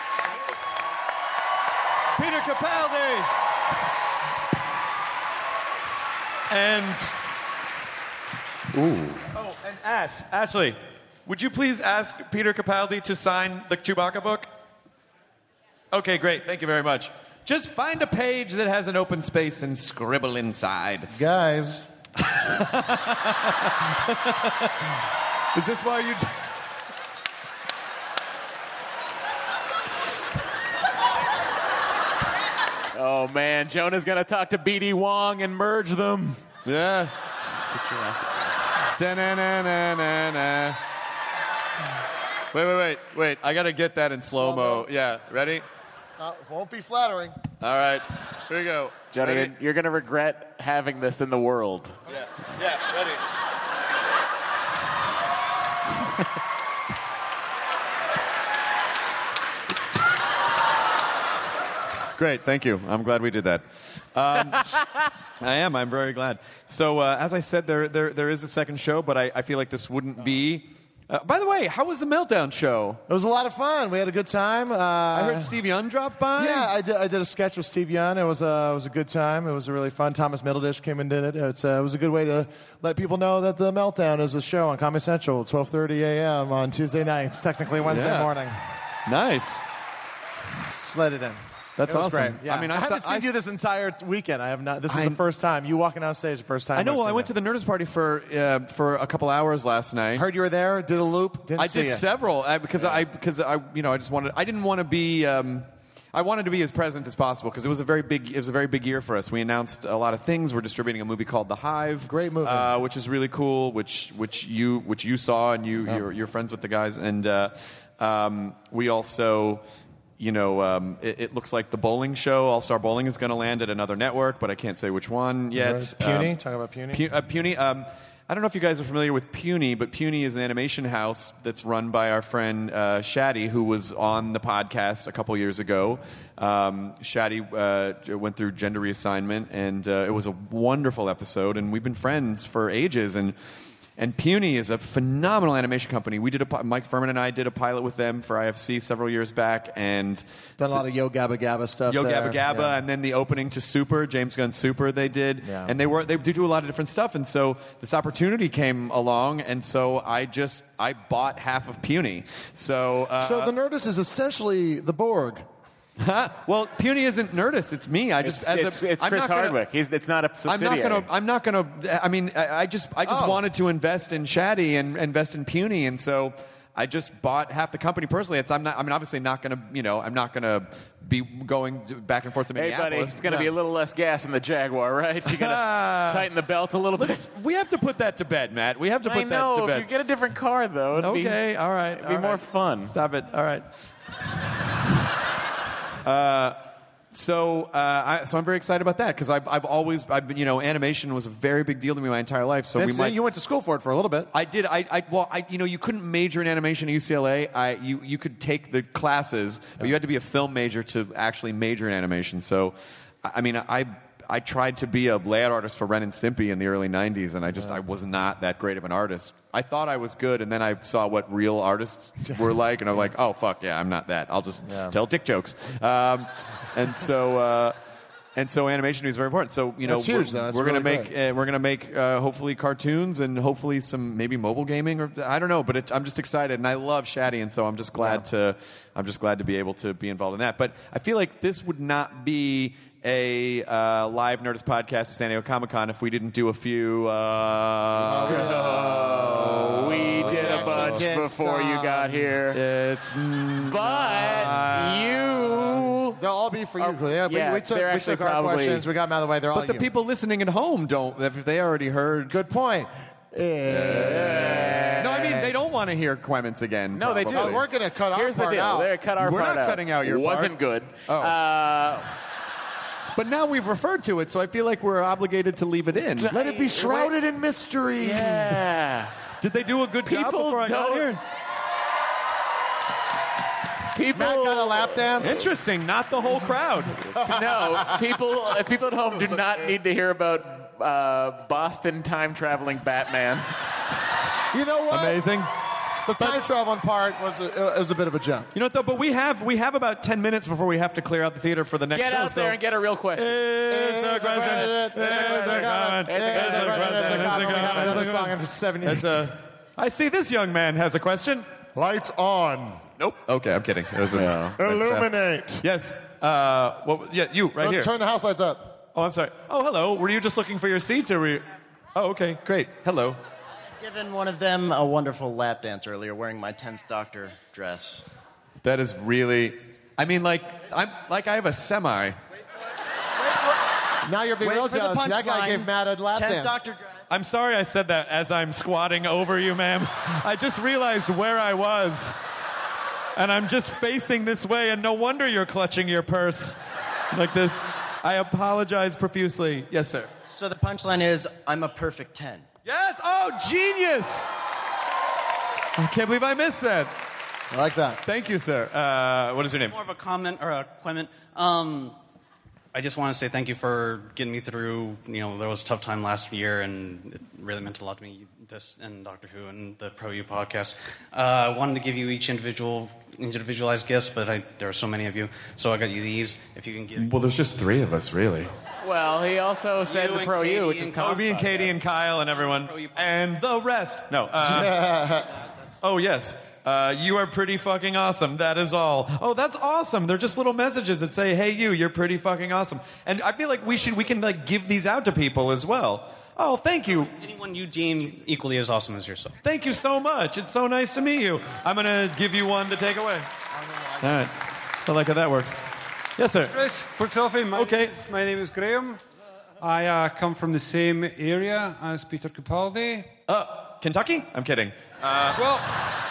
Peter Capaldi! And... Ooh. Oh, and Ash, Ashley, would you please ask Peter Capaldi to sign the Chewbacca book? Okay, great. Thank you very much. Just find a page that has an open space and scribble inside. Guys. Is this why you... Oh, man. Jonah's going to talk to B D Wong and merge them. Yeah. It's a Jurassic. Da-na-na-na-na-na. Wait, wait, wait, wait. I got to get that in slow-mo. Yeah, ready? It won't be flattering. All right. Here we go. Johnny, Ready? you're going to regret having this in the world. Yeah, yeah, ready. Great, thank you. I'm glad we did that. Um, I am. I'm very glad. So, uh, as I said, there, there, there is a second show, but I, I feel like this wouldn't be. Uh, by the way, how was the Meltdown show? It was a lot of fun. We had a good time. Uh, I heard Steve Young dropped by. Yeah, I did, I did a sketch with Steve Young. It was, a, it was a good time. It was really fun. Thomas Middledish came and did it. It's, uh, it was a good way to let people know that The Meltdown is a show on Comedy Central, twelve thirty a.m. on Tuesday nights, technically Wednesday Yeah. morning. Nice. Slid it in. That's It was awesome. great. Yeah. I mean, I, I haven't sta- seen I- you this entire weekend. I have not. This is I- the first time. You walking on stage the first time. I know. I've Well, I seen went to you. the Nerdist party for uh, for a couple hours last night. Heard you were there. Did a loop. Didn't I see did you. several uh, because I because I you know I just wanted I didn't want to be um, I wanted to be as present as possible because it was a very big it was a very big year for us. We announced a lot of things. We're distributing a movie called The Hive, Great movie. uh, which is really cool. Which which you which you saw and you Yeah. you're, you're friends with the guys and uh, um, we also. You know, um, it, it looks like the bowling show, All Star Bowling, is going to land at another network, but I can't say which one yet. Puny. Um, Talking about Puny. Pu- uh, Puny. Um, I don't know if you guys are familiar with Puny, but Puny is an animation house that's run by our friend uh, Shaddy, who was on the podcast a couple years ago. Um, Shaddy uh, went through gender reassignment, and uh, it was a wonderful episode. And we've been friends for ages. And and Puny is a phenomenal animation company. We did a pi- Mike Furman and I did a pilot with them for I F C several years back, and Done a lot of Yo Gabba Gabba stuff. Yo there. Gabba Gabba, Yeah. and then the opening to Super, James Gunn Super, they did, Yeah. and they were they do do a lot of different stuff, and so this opportunity came along, and so I just I bought half of Puny. So, uh, So the Nerdist is essentially the Borg. huh? Well, Puny isn't Nerdist; it's me. I just It's, as it's, a, it's I'm Chris not gonna- Hardwick. He's, it's not a I'm subsidiary. not gonna. I'm not gonna. I mean, I, I just. I just Oh. wanted to invest in Shaddy and invest in Puny, and so I just bought half the company personally. It's. I'm not. I mean, obviously not gonna. You know, I'm not gonna be going to, back and forth to Hey, Minneapolis. buddy, it's going to be a little less gas in the Jaguar, right? You got to tighten the belt a little Let's, bit. we have to put that to bed, Matt. We have to put I know. that to If bed. you get a different car, though, it'd be, okay, all right. it'd be all more right. fun. Stop it. All right. Uh, so, uh, I, so I'm very excited about that because I've, I've always, I've been, you know, animation was a very big deal to me my entire life. So That's- we might. You went to school for it for a little bit. I did. I, I well, I, you know, you couldn't major in animation at U C L A. I, you, you could take the classes, but you had to be a film major to actually major in animation. So, I, I mean, I. I tried to be a layout artist for Ren and Stimpy in the early nineties, and I just I was not that great of an artist. I thought I was good, and then I saw what real artists were like, and I'm like, oh fuck yeah, I'm not that. I'll just Yeah. tell dick jokes. Um, and so, uh, And so animation to me is very important. So you know, That's huge, we're, though. That's we're gonna really make great. uh, we're gonna make uh, hopefully cartoons and hopefully some maybe mobile gaming or I don't know. But it, I'm just excited and I love Shaddy, and so I'm just glad to I'm just glad to be able to be involved in that. But I feel like this would not be a uh, live Nerdist podcast at San Diego Comic Con if we didn't do a few. Uh, Oh, we did a actually bunch did before you some. got here. It's mm, But you... They'll all be for you. Oh, yeah, we, yeah, we took, they're we actually took our probably- questions. We got them out of the way. They're all but the you. people listening at home don't. If they already heard. Good point. Yeah. No, I mean they don't want to hear Clements again. No, they do. probably. Oh, we're going to cut Here's our the part deal. out. They're cut our We're part not out. cutting out your part. Wasn't good. Oh. Uh, But now we've referred to it, so I feel like we're obligated to leave it in. Let it be shrouded in mystery. yeah. Did they do a good job People before I got don't- here? People... Matt got a lap dance. Interesting. Not the whole crowd. No, people uh, people at home do not need to hear about uh, Boston time-traveling Batman. You know what? Amazing. The time traveling part was a, it was a bit of a jump. You know what though? But we have we have about ten minutes before we have to clear out the theater for the next Get show. out so there and get a real question. It's a question. It's a comment. It's a question. Another song after seven years. It's a. I see this young man has a question. Lights on. Nope. Okay, I'm kidding. It was a, Yeah. Illuminate. Yes. Uh, what, yeah, you right here. Turn the house lights up. Oh, I'm sorry. Oh, hello. Were you just looking for your seats, or were you? Oh, okay, great. Hello. Given one of them a wonderful lap dance earlier, wearing my tenth Doctor dress. That is really. I mean, like I'm like I have a semi. Now you're being Wait real for the jealous. That guy punchline. gave Matt a lap tenth dance. Doctor dress. I'm sorry I said that as I'm squatting over you, ma'am. I just realized where I was. And I'm just facing this way, and no wonder you're clutching your purse like this. I apologize profusely. Yes, sir. So the punchline is, I'm a perfect ten. Yes! Oh, genius! I can't believe I missed that. I like that. Thank you, sir. Uh, what is your name? More of a comment or a comment. Um, I just want to say thank you for getting me through. You know, there was a tough time last year, and it really meant a lot to me. This and Doctor Who and the Pro U podcast. Uh, I wanted to give you each individual individualized gifts, but I, there are so many of you, so I got you these. If you can give. Well, there's just three of us, really. Well, he also said You the and Pro Katie U, which is and Tom's Toby and Katie podcast. and Kyle and everyone. And the rest. No. Uh, oh, yes. Uh, you are pretty fucking awesome. That is all. Oh, that's awesome. They're just little messages that say, hey, you, you're pretty fucking awesome. And I feel like we should, we can like give these out to people as well. Oh, thank you. Anyone you deem equally as awesome as yourself. Thank you so much. It's so nice to meet you. I'm going to give you one to take away. All right. I like how that works. Yes, sir. Chris, for toffee. My Okay. Name is, my name is Graham. I uh, come from the same area as Peter Capaldi. Uh, Kentucky? I'm kidding. Uh, well,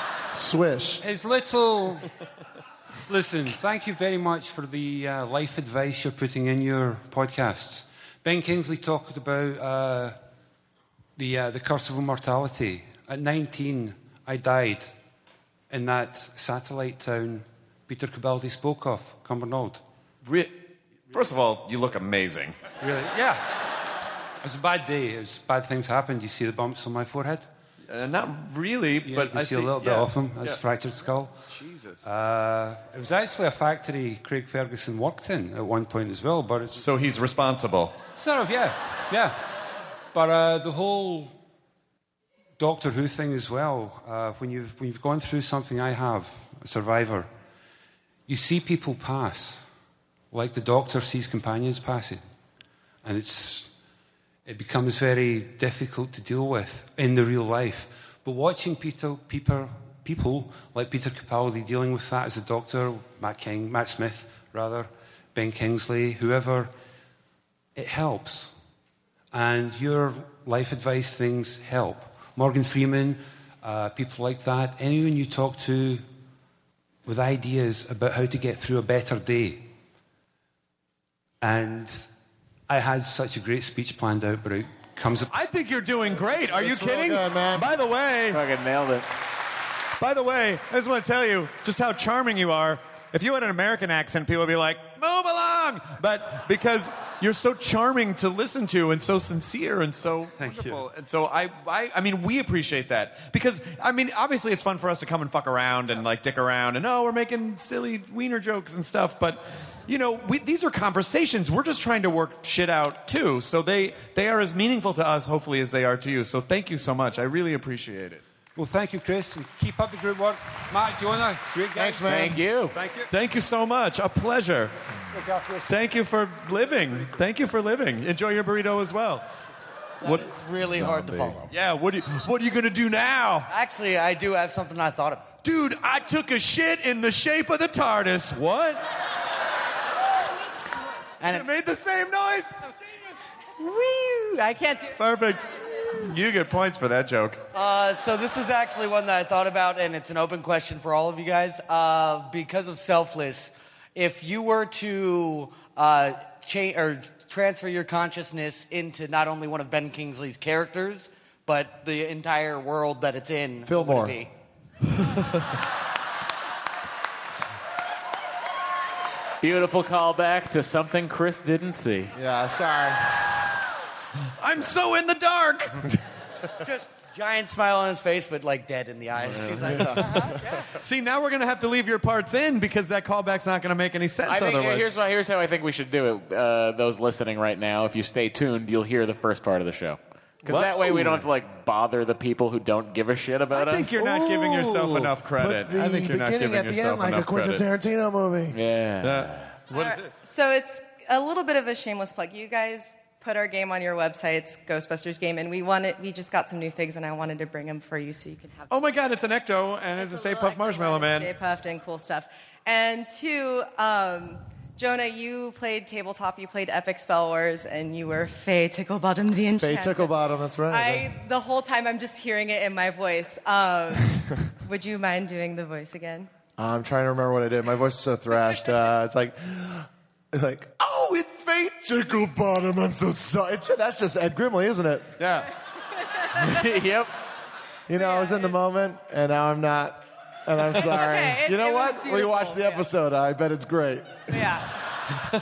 Swish. his little. Listen, thank you very much for the uh, life advice you're putting in your podcasts. Ben Kingsley talked about uh, the uh, the curse of immortality. At nineteen, I died in that satellite town Peter Capaldi spoke of, Cumbernauld. re- First of all, you look amazing. Really? Yeah. It was a bad day. It was bad things happened. You see the bumps on my forehead? Uh, not really, Yeah, but you can I see, see a little bit yeah. of them. That's Yeah. fractured skull. Jesus. Uh, it was actually a factory Craig Ferguson worked in at one point as well, but it's So he's responsible. sort of yeah, yeah. But uh, the whole Doctor Who thing as well. Uh, when you've when you've gone through something I have, a survivor, you see people pass, like the Doctor sees companions passing, and it's it becomes very difficult to deal with in the real life. But watching people, people, people like Peter Capaldi dealing with that as a Doctor, Matt King, Matt Smith, rather, Ben Kingsley, whoever, it helps. And your life advice things help. Morgan Freeman, uh, people like that, anyone you talk to with ideas about how to get through a better day. And I had such a great speech planned out, but it comes... I think you're doing great. Are you It's real kidding? good, man. By the way, Fucking nailed it. by the way, I just want to tell you just how charming you are. if you had an American accent, people would be like, move along. But because you're so charming to listen to and so sincere and so Thank wonderful. you. And so I, I, I mean, we appreciate that. Because, I mean, obviously it's fun for us to come and fuck around and, like, dick around. And, oh, we're making silly wiener jokes and stuff. But, you know, we, these are conversations. We're just trying to work shit out, too. So they, they are as meaningful to us, hopefully, as they are to you. So thank you so much. I really appreciate it. Well, thank you, Chris, and keep up the good work. Matt, Jonah, great guys. Thanks, man. Thank you. Thank you. Thank you so much. A pleasure. Look after yourself. Thank you for living. Thank you for living. Enjoy your burrito as well. What? It's really hard to follow. Yeah, what, do you, what are you going to do now? Actually, I do have something I thought of. Dude, I took a shit in the shape of the TARDIS. What? And it made the same noise. Woo! I can't do it. Perfect. You get points for that joke. Uh, so this is actually one that I thought about, and it's an open question for all of you guys. Uh, because of Selfless, if you were to uh, cha- or transfer your consciousness into not only one of Ben Kingsley's characters, but the entire world that it's in, Fillmore. what would it be? Beautiful callback to something Chris didn't see. Yeah, sorry. I'm so in the dark. Just giant smile on his face, but like dead in the eyes. He's like, uh-huh, yeah. See, now we're going to have to leave your parts in because that callback's not going to make any sense I think, otherwise. here's, why, here's how I think we should do it. Uh, those listening right now, if you stay tuned, you'll hear the first part of the show. Because What? that way we don't have to like bother the people who don't give a shit about I us. think you're not giving yourself enough credit. Put the I think you're not beginning giving at the yourself end like enough a Quentin credit. Tarantino movie. Yeah. Uh, what All is right. this? So it's a little bit of a shameless plug. You guys put our game on your websites, Ghostbusters game, and we wanted, we just got some new figs, and I wanted to bring them for you so you can have them. Oh my God, it's an Ecto, and it's, a Stay Puft Marshmallow Man. Stay Puffed and cool stuff. And two, um, Jonah, you played tabletop, you played Epic Spell Wars, and you were Faye Ticklebottom the Faye Enchanted. Ticklebottom, that's right. I, the whole time I'm just hearing it in my voice. Um, would you mind doing the voice again? I'm trying to remember what I did. My voice is so thrashed. Uh, it's like, like, oh, it's Faye Ticklebottom. I'm so sorry. It's, that's just Ed Grimley, isn't it? Yeah. Yep. You know, I was in the moment, and now I'm not, and I'm sorry. Okay, it- you know it was what? beautiful, Rewatch the yeah. episode. I bet it's great. Yeah. yeah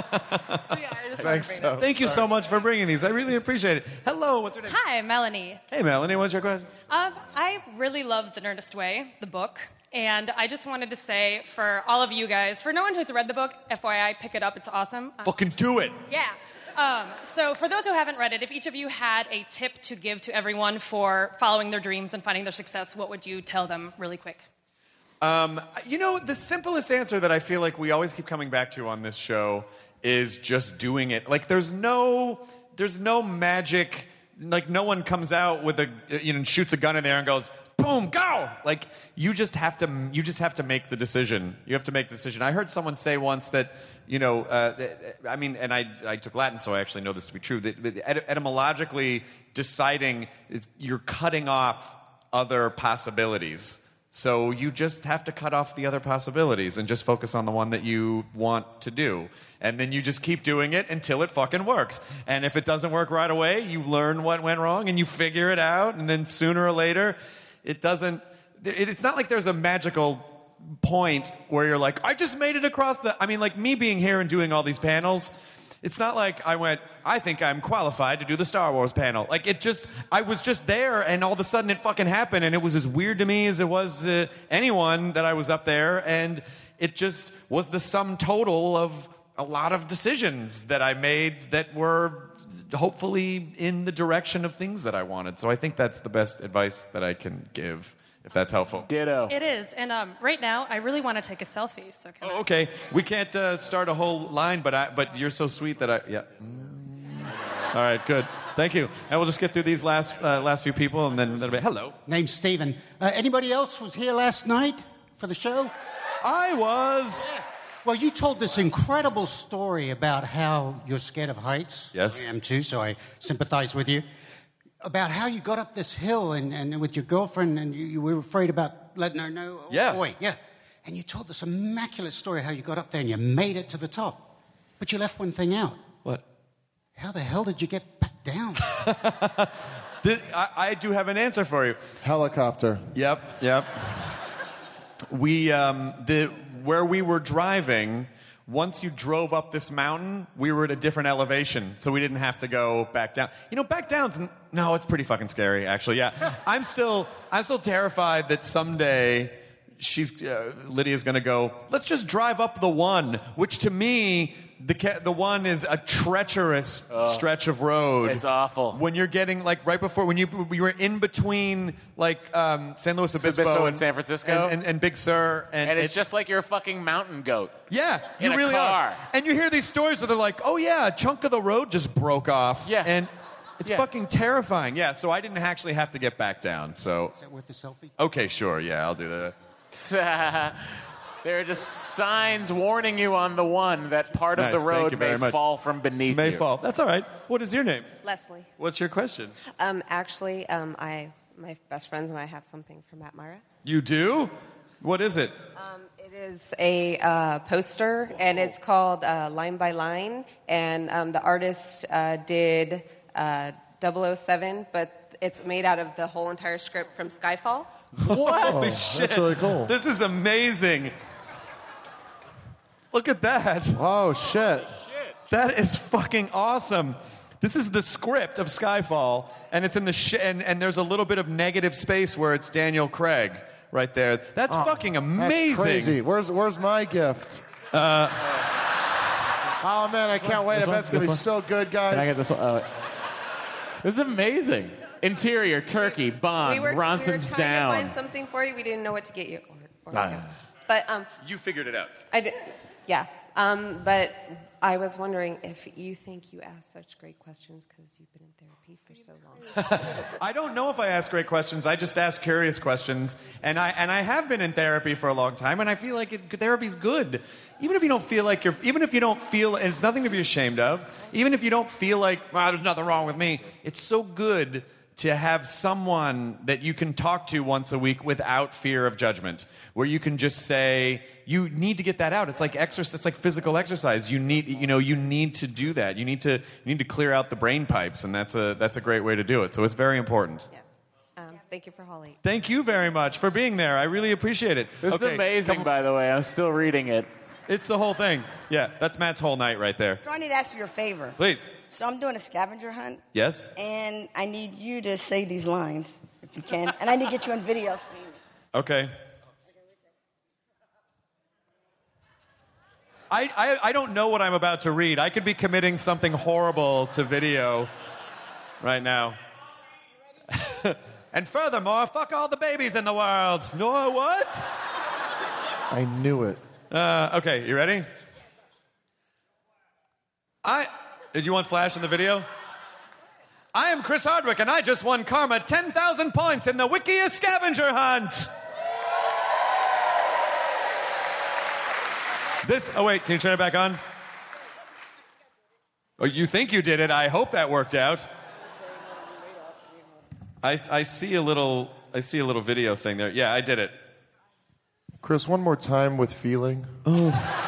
I just Thanks, wanted to bring so. Thank you so much for bringing these. I really appreciate it. Hello, what's your name? Hi, Melanie. Hey, Melanie, what's your question? Um, I really love The Nerdist Way, the book, and I just wanted to say for all of you guys, for no one who's read the book, F Y I, pick it up, it's awesome. Um, Fucking do it. yeah. Um, so for those who haven't read it, if each of you had a tip to give to everyone for following their dreams and finding their success, what would you tell them really quick? Um, you know, the simplest answer that I feel like we always keep coming back to on this show is just doing it. Like, there's no, there's no magic. Like, no one comes out with a, you know, shoots a gun in there and goes, boom, go. Like, you just have to, you just have to make the decision. You have to make the decision. I heard someone say once that, you know, uh, that, I mean, and I, I took Latin, so I actually know this to be true. That, that et- etymologically, deciding is you're cutting off other possibilities. So you just have to cut off the other possibilities and just focus on the one that you want to do. And then you just keep doing it until it fucking works. And if it doesn't work right away, you learn what went wrong and you figure it out. And then sooner or later, it doesn't... It, it's not like there's a magical point where you're like, I just made it across the... I mean, like me being here and doing all these panels... It's not like I went, I think I'm qualified to do the Star Wars panel. Like, it just, I was just there, and all of a sudden it fucking happened, and it was as weird to me as it was to anyone that I was up there, and it just was the sum total of a lot of decisions that I made that were hopefully in the direction of things that I wanted. So I think that's the best advice that I can give, if that's helpful. Ditto. It is, and um, right now I really want to take a selfie. So can Oh, okay. We can't uh, start a whole line, but I, but you're so sweet that I, yeah. All right, good. Thank you. And we'll just get through these last uh, last few people, and then that'll be, hello. Name's Steven. Uh, anybody else was here last night for the show? I was. Yeah. Well, you told this incredible story about how you're scared of heights. Yes. I am too, so I sympathize with you. About how you got up this hill and, and with your girlfriend and you, you were afraid about letting her know. Oh, Yeah. boy, yeah. And you told this immaculate story how you got up there and you made it to the top. But you left one thing out. What? How the hell did you get back down? Th- I, I do have an answer for you. Helicopter. Yep, yep. We, um, the where we were driving, once you drove up this mountain, we were at a different elevation, so we didn't have to go back down. You know, back down's no, it's pretty fucking scary, actually. Yeah, I'm still, I'm still terrified that someday she's uh, Lydia's gonna go. Let's just drive up the one, which to me, the ca- the one is a treacherous Oh, stretch of road. it's awful. When you're getting like right before when you you were in between like um, San Luis Obispo, Obispo and San Francisco? and, and, and Big Sur, and, And it's, just like you're a fucking mountain goat. yeah, in you a really car. are. And you hear these stories where they're like, oh yeah, a chunk of the road just broke off. Yeah. And it's Yeah. fucking terrifying. Yeah, so I didn't actually have to get back down. So Is that worth a selfie? okay, sure, yeah, I'll do that. There are just signs warning you on the one that part Nice, of the thank road you may very much. fall from beneath May you. fall. That's all right. What is your name? Leslie. What's your question? Um, actually, um, I, my best friends and I have something for Matt Myra. You do? What is it? Um, it is a uh, poster, and it's called uh, Line by Line, and um, the artist uh, did uh, double oh seven, but it's made out of the whole entire script from Skyfall. What? Oh, the that's shit? really cool. This is amazing. Look at that. Oh, shit. That is fucking awesome. This is the script of Skyfall, and it's in the sh- and, and there's a little bit of negative space where it's Daniel Craig right there. That's Oh, fucking That's amazing. crazy. Where's Where's my gift? Uh, oh man, I can't wait. I This bet one? it's gonna This be one? so good, guys. Can I get this one? Oh, this is amazing. Interior, turkey, Bond, we were, Ronson's we were trying down. to find something for you. We didn't know what to get you. Or, or Ah. But um, you figured it out. I did, yeah. Um, but I was wondering if you think you ask such great questions because you've been in therapy for so long. I don't know if I ask great questions. I just ask curious questions, and I and I have been in therapy for a long time, and I feel like it, therapy's good. Even if you don't feel like you're, even if you don't feel, and it's nothing to be ashamed of. Even if you don't feel like, ah, there's nothing wrong with me. It's so good to have someone that you can talk to once a week without fear of judgment, where you can just say, you need to get that out. It's like exercise, it's like physical exercise. You need, you know, you need to do that. You need to, you need to clear out the brain pipes, and that's a, that's a great way to do it. So it's very important. Yes. Um, thank you for Holly. Thank you very much for being there. I really appreciate it. This Okay, is amazing, come- by the way. I'm still reading it. It's the whole thing. Yeah, that's Matt's whole night right there. So I need to ask you a favor. Please. So I'm doing a scavenger hunt, Yes? and I need you to say these lines, if you can. And I need to get you on video. saying it. Okay. I, I, I don't know what I'm about to read. I could be committing something horrible to video right now. And furthermore, fuck all the babies in the world. No, what? I knew it. Uh, okay, you ready? I. Did you want Flash in the video? I am Chris Hardwick, and I just won Karma ten thousand points in the Wikia scavenger hunt. This. Oh, wait, can you turn it back on? Oh, you think you did it. I hope that worked out. I, I see a little. I see a little video thing there. Yeah, I did it. Chris, one more time with feeling. Oh.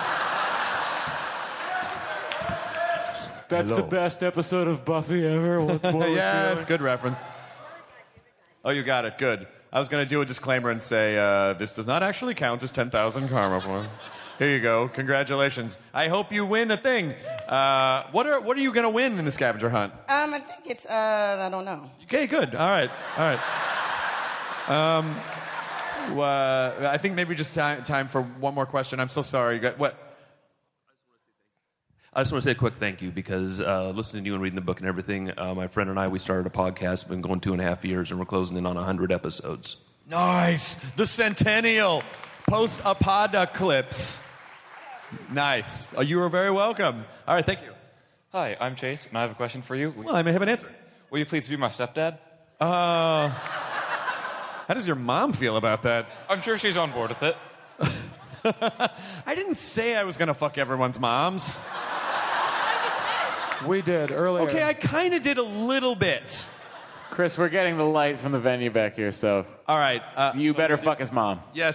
That's Hello. the best episode of Buffy ever. What's more with Yeah, feeling? that's a good reference. Oh, you got it. Good. I was going to do a disclaimer and say, uh, this does not actually count as ten thousand karma points. Here you go. Congratulations. I hope you win a thing. Uh, what are What are you going to win in the scavenger hunt? Um, I think it's, uh, I don't know. Okay, good. All right. All right. Um, uh, I think maybe just time, time for one more question. I'm so sorry. You got what? I just want to say a quick thank you because uh, listening to you and reading the book and everything, uh, my friend and I, we started a podcast. We've been going two and a half years, and we're closing in on one hundred episodes. Nice. The centennial post-apocalypse. Nice. Oh, you are very welcome. All right, thank you. Hi, I'm Chase, and I have a question for you. Well, I may have an answer. Will you please be my stepdad? Uh, how does your mom feel about that? I'm sure she's on board with it. I didn't say I was going to fuck everyone's moms. We did earlier. Okay, I kind of did a little bit. Chris, we're getting the light from the venue back here, so. All right. Uh, you better fuck his mom. Yes.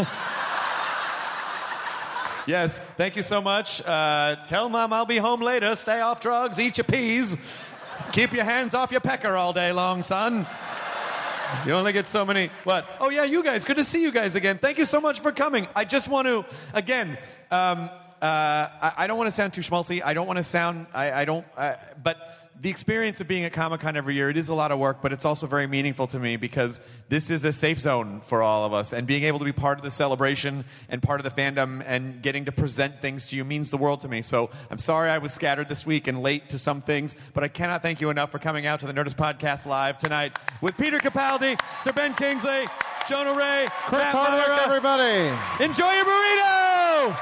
Yes, thank you so much. Uh, tell Mom I'll be home later. Stay off drugs, eat your peas. Keep your hands off your pecker all day long, son. You only get so many. What? Oh, yeah, you guys. Good to see you guys again. Thank you so much for coming. I just want to, again, um, uh, I, I don't want to sound too schmaltzy. I don't want to sound, I, I don't, uh, but the experience of being at Comic-Con every year, it is a lot of work, but it's also very meaningful to me because this is a safe zone for all of us. And being able to be part of the celebration and part of the fandom and getting to present things to you means the world to me. So I'm sorry I was scattered this week and late to some things, but I cannot thank you enough for coming out to the Nerdist Podcast Live tonight with Peter Capaldi, Sir Ben Kingsley, Jonah Ray, Chris Matt Hardwick, Myra. everybody. Enjoy your burrito!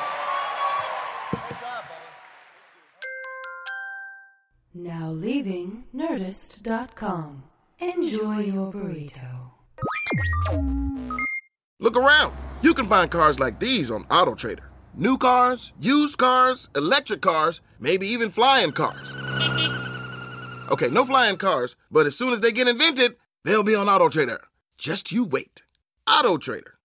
Now leaving Nerdist dot com. Enjoy your burrito. Look around. You can find cars like these on AutoTrader. New cars, used cars, electric cars, maybe even flying cars. Okay, no flying cars, but as soon as they get invented, they'll be on AutoTrader. Just you wait. AutoTrader.